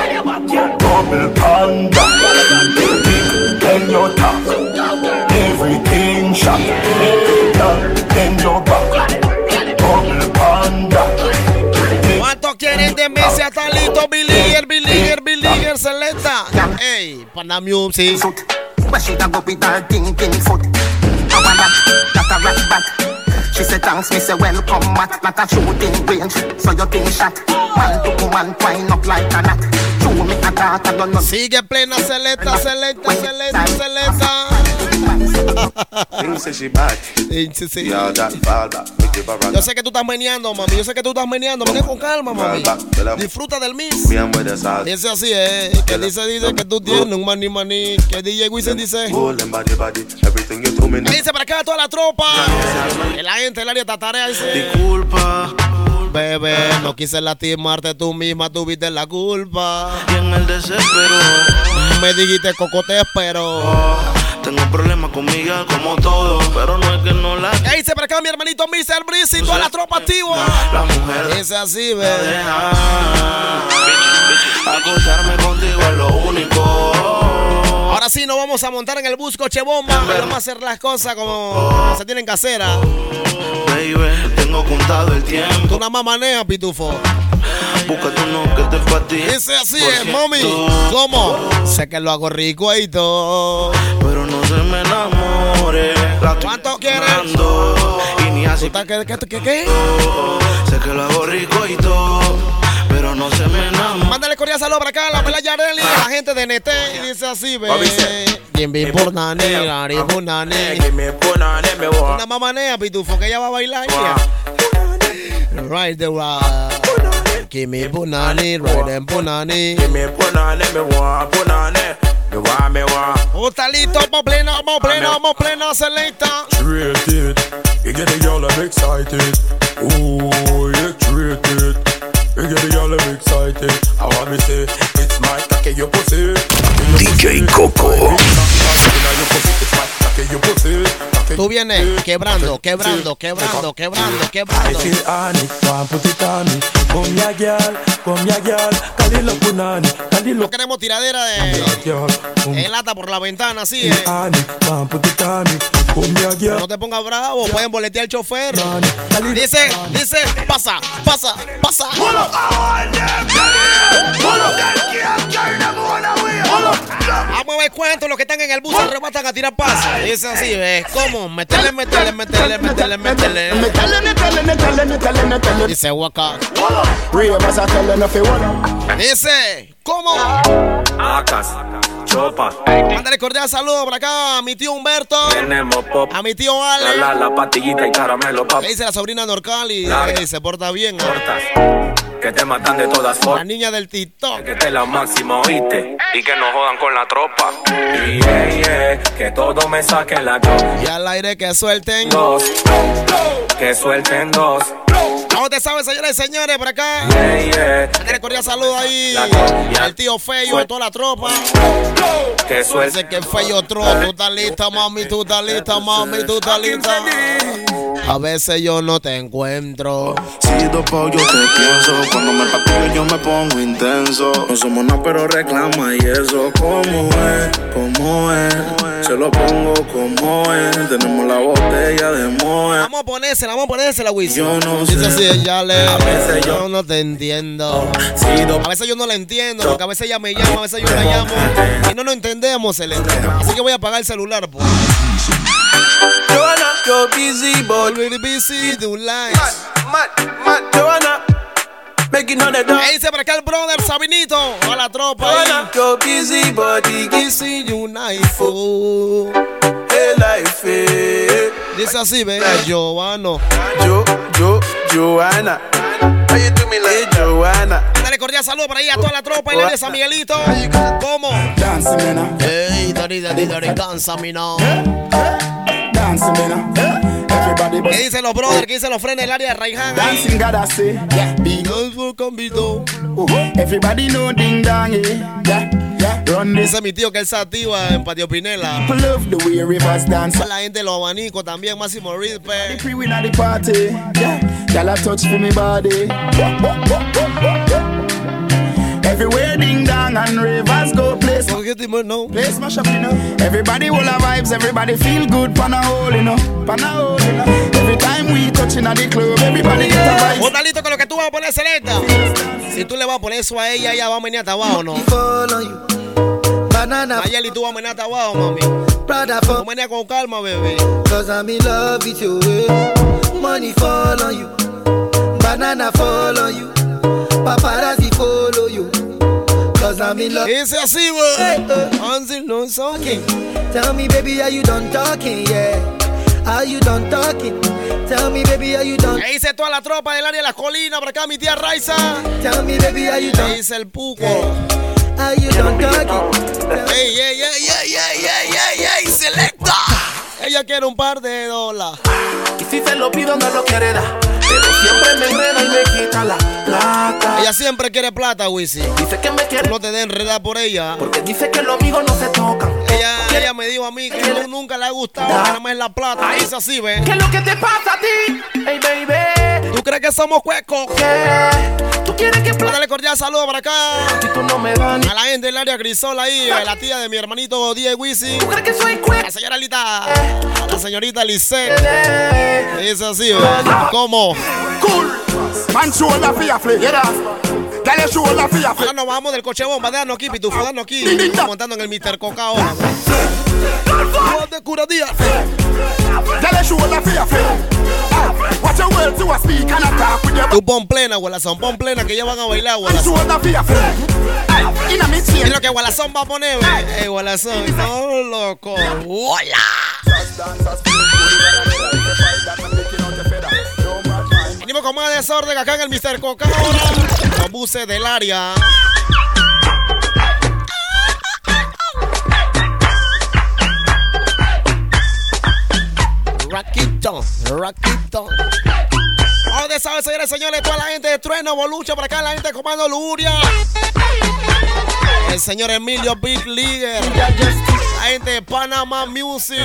Speaker 3: selecta. Ey, Pana Music.
Speaker 2: Where she da go with her thinking foot. I want that a rat back. She say thanks, me say welcome back. Not a shooting range, so you think shot. Man to woman, twine up like a knot. Chew me a tart, I don't know.
Speaker 3: Sigue plena selecta. Yo sé que tú estás meneando, mami. Menea con calma, mami. Disfruta del miss. Dice así, que dice que tú tienes un maní. Que DJ Wisin dice. Dice para acá toda la tropa. La gente del área tatarea dice.
Speaker 21: Disculpa.
Speaker 3: Bebé, no quise lastimarte, tú misma tuviste la culpa.
Speaker 21: Y en el desespero
Speaker 3: me dijiste coco te espero.
Speaker 21: Tengo problemas conmigo como todo, pero no es que no la.
Speaker 3: Ahí se para acá mi hermanito Mr. Breezy, toda la tropa activa.
Speaker 21: La mujer
Speaker 3: es así, bebé.
Speaker 21: Acostarme contigo es lo único.
Speaker 3: Ahora sí nos vamos a montar en el bus coche bomba. Vamos a hacer las cosas como se tienen que hacer.
Speaker 21: Baby, tengo contado el tiempo.
Speaker 3: Tú nada más manejas, pitufo.
Speaker 21: Búscate uno que te fastidie.
Speaker 3: Dice así, mami. ¿Cómo? Sé que lo hago rico y todo,
Speaker 21: pero no se me enamore.
Speaker 3: ¿Cuánto quieres?
Speaker 21: Y ni así.
Speaker 3: ¿Qué?
Speaker 21: Sé que lo hago rico y todo, pero no se me enamore.
Speaker 3: Mándale cordial saludo para acá a la Playa Areli, la gente de NT. Y dice así, ve. Gimme por nani, nani por nani. Una mamanea, pitufo, que ella va a bailar. Right the right. Gimme punani, right and punani.
Speaker 21: Gimme punani, me want punani. Me want.
Speaker 3: Está listo, vamos pleno, selecta.
Speaker 21: Treated, you get the y'all excited. Ooh, you treated. You get the y'all excited. I want me say, it's my cocky, your pussy.
Speaker 1: DJ Coco.
Speaker 3: Tú vienes quebrando. No queremos tiradera de lata por la ventana, así es. No te pongas bravo, pueden boletear al chofer. Dice, pasa. Vamos a ver cuántos los que están en el bus se arrebatan a tirar pasos. Dice así, ¿ves? ¿Cómo? Métele. Dice Waka. Dice, ¿cómo?
Speaker 21: Acas, chopa.
Speaker 3: Mándale cordial saludo por acá a mi tío Humberto.
Speaker 21: Tenemos pop.
Speaker 3: A mi tío Ale.
Speaker 21: La pastillita y caramelo, pop.
Speaker 3: Le dice la sobrina Norcali. Se porta bien.
Speaker 21: Que te matan de todas formas.
Speaker 3: La niña del TikTok.
Speaker 21: Que te la máxima, oíste. Y que no jodan con la tropa. Y que todo me saque la yo.
Speaker 3: Y al aire que suelten
Speaker 21: dos. Que suelten dos.
Speaker 3: ¿Cómo te sabes, señoras y señores? Por acá. Mándale cordial saludo ahí al tío Feyo de toda la tropa.
Speaker 21: Que suelte.
Speaker 3: Dice que Feyo tropa. Tú estás lista, mami. Tú estás lista. A veces yo no te encuentro.
Speaker 21: Si dopo yo te pienso. Cuando me patillo yo me pongo intenso. No somos nada pero reclama y eso. ¿Cómo es? Se lo pongo como es. Tenemos la botella de Moe.
Speaker 3: Vamos a ponérsela, Wiz.
Speaker 21: Yo no
Speaker 3: sé. Dice así, ya le.
Speaker 21: A veces
Speaker 3: yo no te entiendo. A veces yo no la entiendo. Porque a veces ella me llama, a veces yo la llamo. Y no nos entendemos, así que voy a apagar el celular, pues.
Speaker 21: Joanna, you're busy, but
Speaker 3: really busy, do lies.
Speaker 21: Mad, Joanna, making on the dog.
Speaker 3: Dice para acá el brother Sabinito, a la tropa.
Speaker 21: Joanna, you're busy, but
Speaker 3: busy, you knife.
Speaker 21: Hey, life,
Speaker 3: dice así, ve, Giovanno.
Speaker 21: Joanna. How you do me like Joanna?
Speaker 3: Dale cordial saludo para ahí a toda la tropa y le de San Miguelito. ¿Cómo? Hey, daddy, cánsamina. ¿Qué dicen los brothers? ¿Qué dicen los frenes del área de Raiján?
Speaker 7: Dancing gotta say,
Speaker 3: big girls will come below.
Speaker 7: Everybody know ding dong, yeah. Run this.
Speaker 3: Ese es mi tío que él se activa en Patio Pinela.
Speaker 7: Love the way rivers dance.
Speaker 3: La gente de los abanicos también, Máximo Rizpe.
Speaker 7: The pre-win at the party, yeah. Y'all a touch for me body. Everywhere ding dong and ravers go place. Place mash up, you know. Everybody will have vibes, everybody feel good. Pan a hole, you know. Pan a hole, you know. Every time we touching at the club, everybody get a vibe.
Speaker 3: Un talito con lo que tú vas a poner, Celeta. Si tú le vas a poner eso a ella, ella va a venir hasta abajo, ¿no? Mayeli, tú vas a venir hasta abajo, mami. Tú venía con calma, bebé.
Speaker 8: Cause I'm in love with you. Money fall on you. Banana fall on you. Paparazzi follow you. Cause I'm in love.
Speaker 3: It's a see until no talking.
Speaker 8: Tell me, baby, are you done talking? Yeah. Are you done talking? Tell me, baby, are you done?
Speaker 3: ¿Qué dice toda la tropa del área de las colinas? Por acá mi tía Raiza.
Speaker 8: Tell me, baby, are you done?
Speaker 3: ¿Qué dice el Puco?
Speaker 8: Yeah. Are you done talking?
Speaker 3: Ey, Selecta. Ella quiere un par de dólares.
Speaker 14: Y si se lo pido no lo quiere dar, pero siempre me enreda y me quita la plata.
Speaker 3: Ella siempre quiere plata, Wisi.
Speaker 14: Dice que me quiere.
Speaker 3: No te den enredar por ella.
Speaker 14: Porque dice que los amigos no se tocan.
Speaker 3: Ella me dijo a mí que tú nunca le ha gustado, que nada más es la plata. Ay, dice así, ¿ves?
Speaker 14: ¿Qué es lo que te pasa a ti? Hey, baby.
Speaker 3: ¿Tú crees que somos cuecos?
Speaker 14: ¿Qué? ¿Tú quieres que plata?
Speaker 3: Dale cordial saludo para acá.
Speaker 14: Si tú no me das ni...
Speaker 3: A la gente del área Crisol ahí, la tía de mi hermanito DJ Wisi.
Speaker 14: ¿Tú crees que soy cueco?
Speaker 3: La señora Lita. La señorita Lisette. Dice así, ¿ves? ¿Cómo?
Speaker 7: Cool. Man, show la fia flea. Dale, show la fia flea.
Speaker 3: Ahora nos vamos del coche bomba. Déjanos aquí, pitufo. Déjanos aquí. Montando en el Mr. Coca ahora. De curadía.
Speaker 7: Dale, show la fia flea. Watch your words to a speak and attack with your...
Speaker 3: Tú pon plena, Gualazón. Pon plena que ya van a bailar, Gualazón.
Speaker 7: Show la fia flea.
Speaker 3: Es lo que Gualazón va a poner, güey. Gualazón. No, loco. ¡Hola! Venimos con más desorden acá en el Mr. Coca ahora. Los buses del área. Raquito. Ahora saben, señores, toda la gente de Trueno, Bolucha, por acá la gente de Comando Luria. El señor Emilio Big Leaguer. La gente de Panama Music.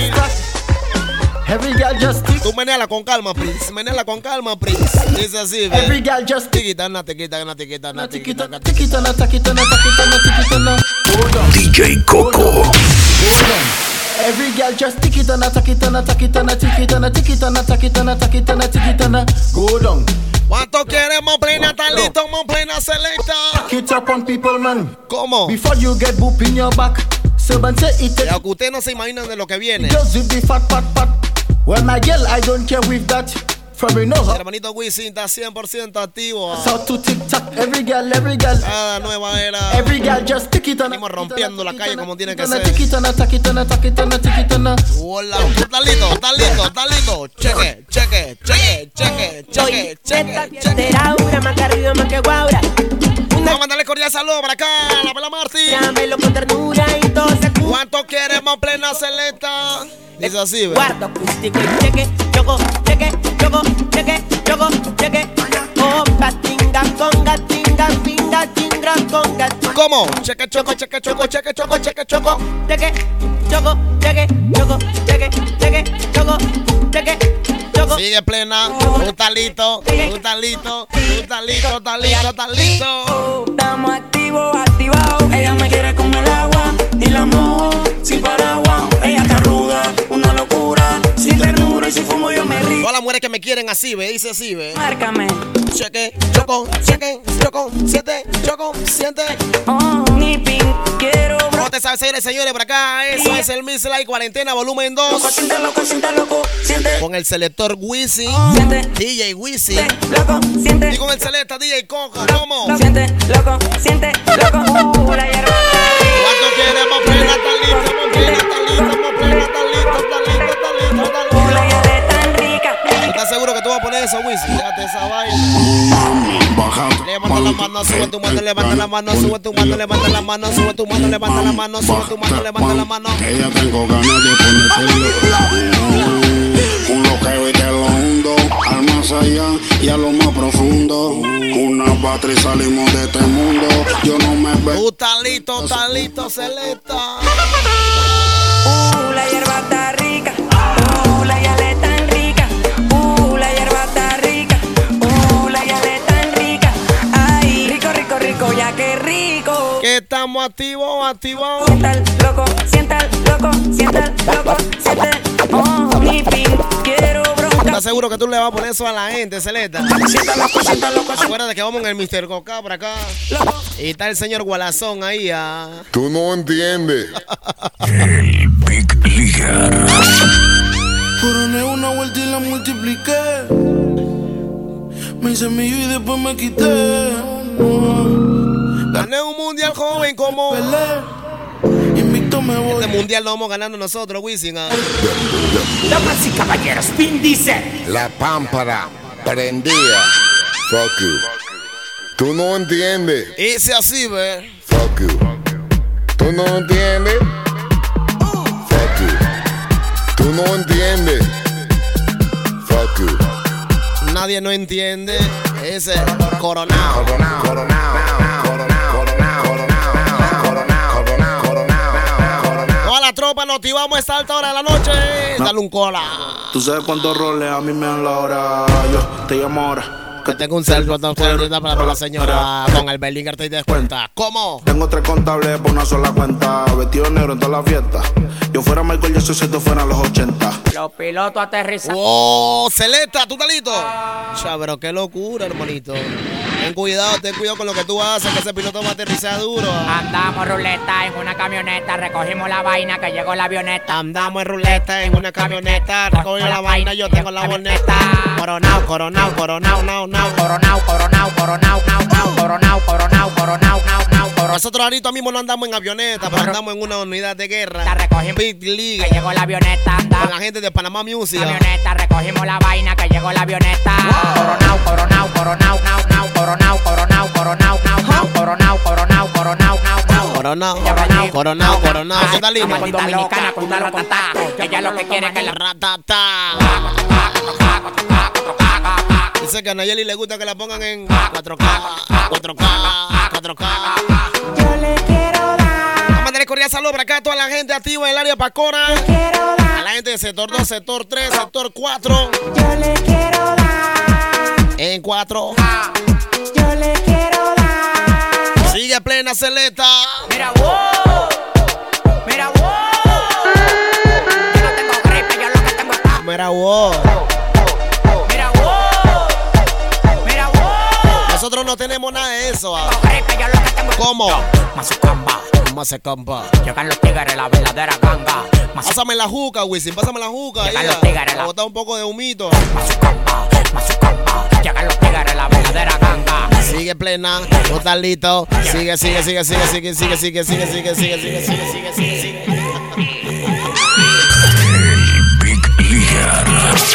Speaker 3: Tú menéala con calma, Prince. Menéala con calma, Prince. Dice así, ¿ves?
Speaker 6: Every girl just
Speaker 3: tiquitana.
Speaker 1: DJ Coco.
Speaker 6: Every girl just tick it on a tick it on a tick it on a tick it on a tick it on a tick it on a tick it on a tick it on a go down.
Speaker 3: ¿Cuánto queremos plena talito, plena selecta?
Speaker 6: Tick it up on people, man.
Speaker 3: ¿Cómo?
Speaker 6: Before you get boop in your back. Servant say it.
Speaker 3: Ya que ustedes no se imaginan de lo que viene.
Speaker 6: Just with the fat. Well, my girl, I don't care with that. From me know.
Speaker 3: Hermanito Wisin está 100% activo.
Speaker 6: So to TikTok, every girl.
Speaker 3: Cada nueva era.
Speaker 6: Every girl just tick it on.
Speaker 3: Venimos rompiendo la calle como tiene que ser.
Speaker 6: Tick it on.
Speaker 3: Hola, ¿estás listo? Cheque. Vamos a mandarle cordial saludo para acá a la Pela Marti.
Speaker 9: Llámelo con ternura y todo se...
Speaker 3: ¿Cuánto queremos plena selecta? Dice así, ¿ves?
Speaker 9: Guardo acústico y cheque, choco, cheque. Opa, tinga, conga, tinga, pinga, tinga, conga.
Speaker 3: ¿Cómo? Cheque, choco.
Speaker 9: Cheque, choco.
Speaker 3: Sigue plena, un talito.
Speaker 9: Estamos activados. Ella me quiere con el agua y la mojo sin paraguas. Ella está ruda, una locura, sin ternura y si fumo yo me río.
Speaker 3: Todas las mujeres que me quieren así, ¿ve? Dice así, ¿ve?
Speaker 9: Márcame.
Speaker 3: Cheque, siente.
Speaker 9: Oh, ni pin, quiero.
Speaker 3: ¿Cómo te sabes, señores, por acá? Eso es el Miss Like Cuarentena, volumen 2.
Speaker 9: Loco, siente.
Speaker 3: Con el selector Wisin, DJ Wisin.
Speaker 9: Loco, siente.
Speaker 3: Y con el selecta DJ Coco, ¿cómo?
Speaker 9: Siente, loco. La hierba.
Speaker 3: ¿Cuánto queremos plena talito?
Speaker 9: La hierba tan rica.
Speaker 3: ¿Estás seguro que tú vas a poner eso, Wisin? Fíjate esa vaina. Levanta la mano, sube tu mano, levanta la mano, sube tu mano, levanta la mano, sube tu mano, levanta la mano, sube tu mano, levanta la mano.
Speaker 13: Ella tengo ganas de ponerte un loqueo y te lo hundo al más allá y a lo más profundo. Una patria y salimos de este mundo. Yo no me veo.
Speaker 3: Talito, selecta.
Speaker 9: La hierba está rica. La hierba es tan rica. La hierba está rica. La hierba es tan rica. Ay, rico, ya que rico.
Speaker 3: estamos activos.
Speaker 20: Sienta el loco, sienta el loco, sienta el loco, sienta el mi fin, quiero bronca.
Speaker 3: ¿Estás seguro que tú le vas a poner eso a la gente, Celeta?
Speaker 20: Sienta loco, sienta loco.
Speaker 3: Acuérdate que vamos en el Mr. Coca por acá. Y está el señor Gualazón ahí.
Speaker 16: Tú no entiendes.
Speaker 1: El Big Leaguer.
Speaker 5: Coroné una vuelta y la multipliqué. Me hice mío y después me quité.
Speaker 3: Gané un mundial joven como
Speaker 5: invicto me voy.
Speaker 3: Este mundial lo vamos ganando nosotros, Wisin.
Speaker 22: Damas y caballeros, Vin dice:
Speaker 16: La pámpara prendía. Fuck you. Tú no entiendes.
Speaker 3: Ese así, ve.
Speaker 16: Fuck you. Tú no entiendes. Fuck you. Tú no entiendes. Fuck you.
Speaker 3: Nadie no entiende. Ese Coronao. Toda la tropa nos activamos a esta alta hora de la noche. Dale un cola.
Speaker 5: Tú sabes cuántos roles a mí me dan la hora. Yo te llamo ahora.
Speaker 3: Que tengo un selfie para la señora. Con el Berlinger te das cuenta. ¿Cómo?
Speaker 5: Tengo 3 contables por una sola cuenta. Vestido negro en toda la fiesta. Yo fuera Michael Jackson si esto fuera los 80.
Speaker 22: Los pilotos aterrizan.
Speaker 3: ¡Oh! Celeta, ¿tú estás listo? Pero qué locura, hermanito. Ten cuidado con lo que tú haces, que ese piloto va a aterrizar duro.
Speaker 22: Andamos ruleta en una camioneta, recogimos la vaina que llegó la avioneta.
Speaker 3: Andamos en ruleta en una camioneta, recogimos la vaina, yo tengo la boneta. Coronao, coronao, coronao, nao, nao.
Speaker 22: Coronao, coronao, coronao, nao, nao. Coronao, coronao, coronao, nao, nao.
Speaker 3: Nosotros ahorita mismo no andamos en avioneta, pero andamos en una unidad de guerra.
Speaker 22: La recogimos.
Speaker 3: Big League.
Speaker 22: Que llegó la avioneta, anda.
Speaker 3: Con la gente de Panamá Music.
Speaker 22: Avioneta, recogimos la vaina que llegó la avioneta. Coronao, coronao, coronao, nao, nao. Coronao, coronao, coronao, nao, nao. Coronao, coronao, coronao, nao, nao.
Speaker 3: Coronao, coronao. ¿Qué tal, lindo?
Speaker 22: Con dominicana, con la ratata. Ella lo que quiere es que la
Speaker 3: ratata. Dice que a Nayeli le gusta que la pongan en 4K.
Speaker 20: Yo le quiero dar.
Speaker 3: Vamos a mandarle cordial saludo para acá a toda la gente activa en el área Pacora. A la gente de sector 2, sector 3, sector 4.
Speaker 20: Yo le quiero dar.
Speaker 3: En 4.
Speaker 20: Yo le quiero dar.
Speaker 3: Sigue plena Celeta.
Speaker 22: Mira, wow. Mira, wow. Yo no tengo gripe, yo lo que tengo es paz.
Speaker 3: Mira, wow.
Speaker 22: Mira, wow. Mira, wow.
Speaker 3: Nosotros no tenemos nada de eso. ¿Cómo? Masecamba.
Speaker 22: Llegan los tigres, la verdadera ganga.
Speaker 3: Pásame la juca, Wisin. Pásame la juca.
Speaker 22: Llegan los tigres,
Speaker 3: la botar un poco de humito.
Speaker 22: Llegan los tigres, la verdadera ganga.
Speaker 3: Sigue plena, no estás listo. Sigue.
Speaker 1: El Big Leaguer.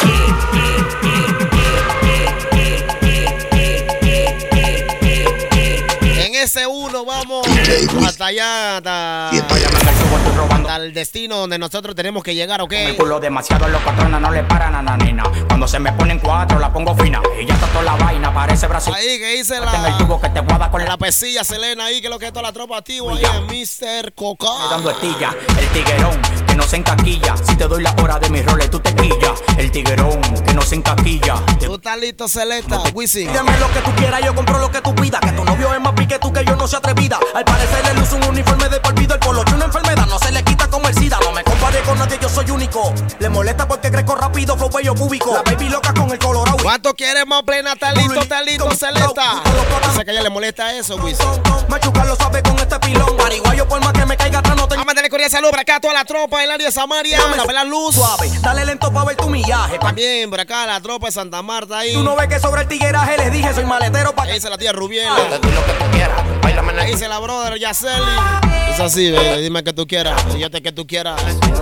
Speaker 3: En ese uno vamos hasta allá, hasta el destino donde nosotros tenemos que llegar, ¿ok?
Speaker 22: Me culo demasiado, los patrones no le paran a la nena. Cuando se me ponen 4 la pongo fina. Y ya está toda la vaina, parece Brasil.
Speaker 3: Ahí que hice
Speaker 22: en el tubo que te guarda con
Speaker 3: la pesilla Selena ahí, que es lo que es toda la tropa activa ahí en Mr. Coca.
Speaker 22: Dando estilla, el tiguerón que no se encaquilla. Si te doy la hora de mis roles, tú te quillas. El tiguerón que no se encaquilla.
Speaker 3: ¿Tú estás listo, Celeta? Wisin.
Speaker 14: Dame lo que tú quieras, yo compro lo que tú pidas. Que tu novio es más pique tú que yo no sea atrevida. Al parecer le luce un uniforme de por vida. El polo una enfermedad, no se le quita como el SIDA. No me compare con nadie, yo soy único. Le molesta porque crezco rápido, flow bello cúbico. La baby loca con el colorado.
Speaker 3: ¿Cuánto quieres más plena? ¿Está listo, Celeta? Sé que a ella le molesta eso, Wisin.
Speaker 14: Machucar lo sabe con este pilón. Pariguayo por más que me caiga atrás no tengo.
Speaker 3: Vamos a mandarle cordial saludo para acá a toda la tropa del área de Samaria. La vela luz.
Speaker 14: Suave, dale lento pa' ver tu millaje.
Speaker 3: También por acá la tropa de Santa Marta ahí.
Speaker 14: Tú no ves que sobre el tigueraje les dije soy maletero pa'
Speaker 3: que dice la tía Rubiela.
Speaker 14: Te doy lo que tú quieras.
Speaker 3: Ahí dice la brother Yaceli. Es así, baby, dime que tú quieras. Yo te que tú quieras.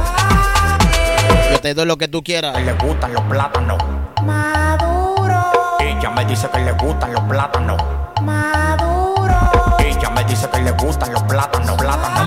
Speaker 3: Yo te doy lo que tú quieras.
Speaker 22: Le gustan los plátanos.
Speaker 20: Maduro.
Speaker 22: Ella me dice que le gustan los plátanos.
Speaker 20: Maduro.
Speaker 22: Ella me dice que le gustan los plátanos. Plátano.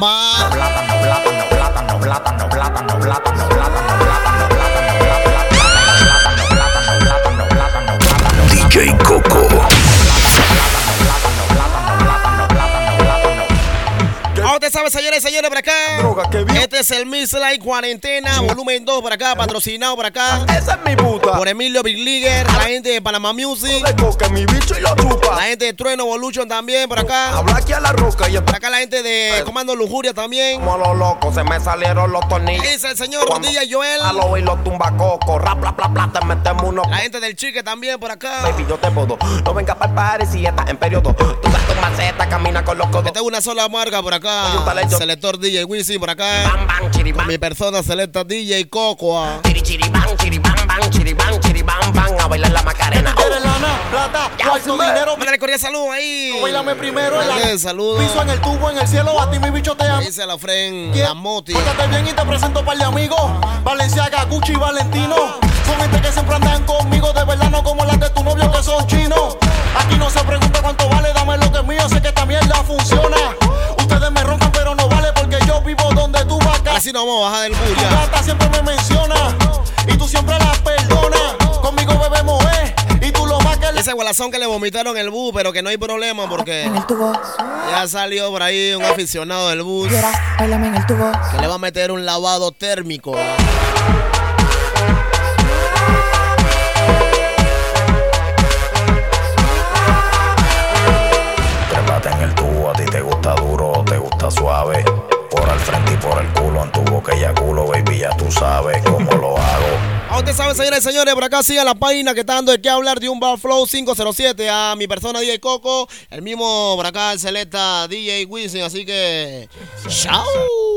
Speaker 1: DJ Coco.
Speaker 3: Usted sabe saben, señores y señores, por acá.
Speaker 14: Droga, que bien.
Speaker 3: Este es el Miss Light Cuarentena, volumen 2 por acá, patrocinado por acá.
Speaker 14: Esa es mi puta.
Speaker 3: Por Emilio Big Leaguer, la gente de Panamá Music.
Speaker 14: Le coca mi bicho y lo chupa.
Speaker 3: La gente de Trueno Evolution también por acá.
Speaker 14: Habla aquí a la roca y
Speaker 3: por acá la gente de Comando Lujuria también.
Speaker 14: Como los locos se me salieron los tornillos.
Speaker 3: Dice el señor DJ Joel.
Speaker 14: A lo y los tumbacoco. Rap, bla, bla, bla, te metemos uno.
Speaker 3: La gente del Chique también por acá.
Speaker 14: Baby, yo te puedo. No vengas para el party si estás en periodo. Tú das tu maceta, camina con los codos.
Speaker 3: Tengo una sola marca por acá. Selector DJ Wisin por acá.
Speaker 14: Bam, bam, chiribam.
Speaker 3: Mi persona selecta DJ Cocoa.
Speaker 14: Chiribam, chiribam, bam, chiribam, chiribam, bam. A bailar la Macarena. ¿Quieres lana, plata, tu dinero?
Speaker 3: Mándale cordial salud ahí.
Speaker 14: Bailame primero en la
Speaker 3: salud.
Speaker 14: Piso en el tubo, en el cielo, a ti mi bicho te amo.
Speaker 3: Dice la friend, la Moti.
Speaker 14: Pórtate bien y te presento un par de amigos. Valenciaga, Gucci y Valentino. Son gente que siempre andan conmigo, de verdad no como las de tu novio que son chinos. Aquí no se pregunta cuánto vale, dame lo que es mío, sé que esta mierda funciona. Ustedes me roncan pero no vale porque yo vivo donde tú vas acá.
Speaker 3: Así no vamos a bajar del bus ya.
Speaker 14: Tu gata siempre me menciona y tú siempre la perdonas. Conmigo bebemos, y tú lo más que le...
Speaker 3: Ese gualazón que le vomitaron el bus, pero que no hay problema porque ya salió por ahí un aficionado del bus que le va a meter un lavado térmico.
Speaker 10: Trépate en el tubo, a ti te gusta duro o te gusta suave. Por al frente y por el culo, en tu boca y culo, baby, ya tú sabes cómo lo hago.
Speaker 3: A usted sabe, señores y señores, por acá sigue la página que está dando de qué hablar de un Bar Flow 507 a mi persona DJ Coco, el mismo por acá el selecta DJ Wisin, así que ¡chao!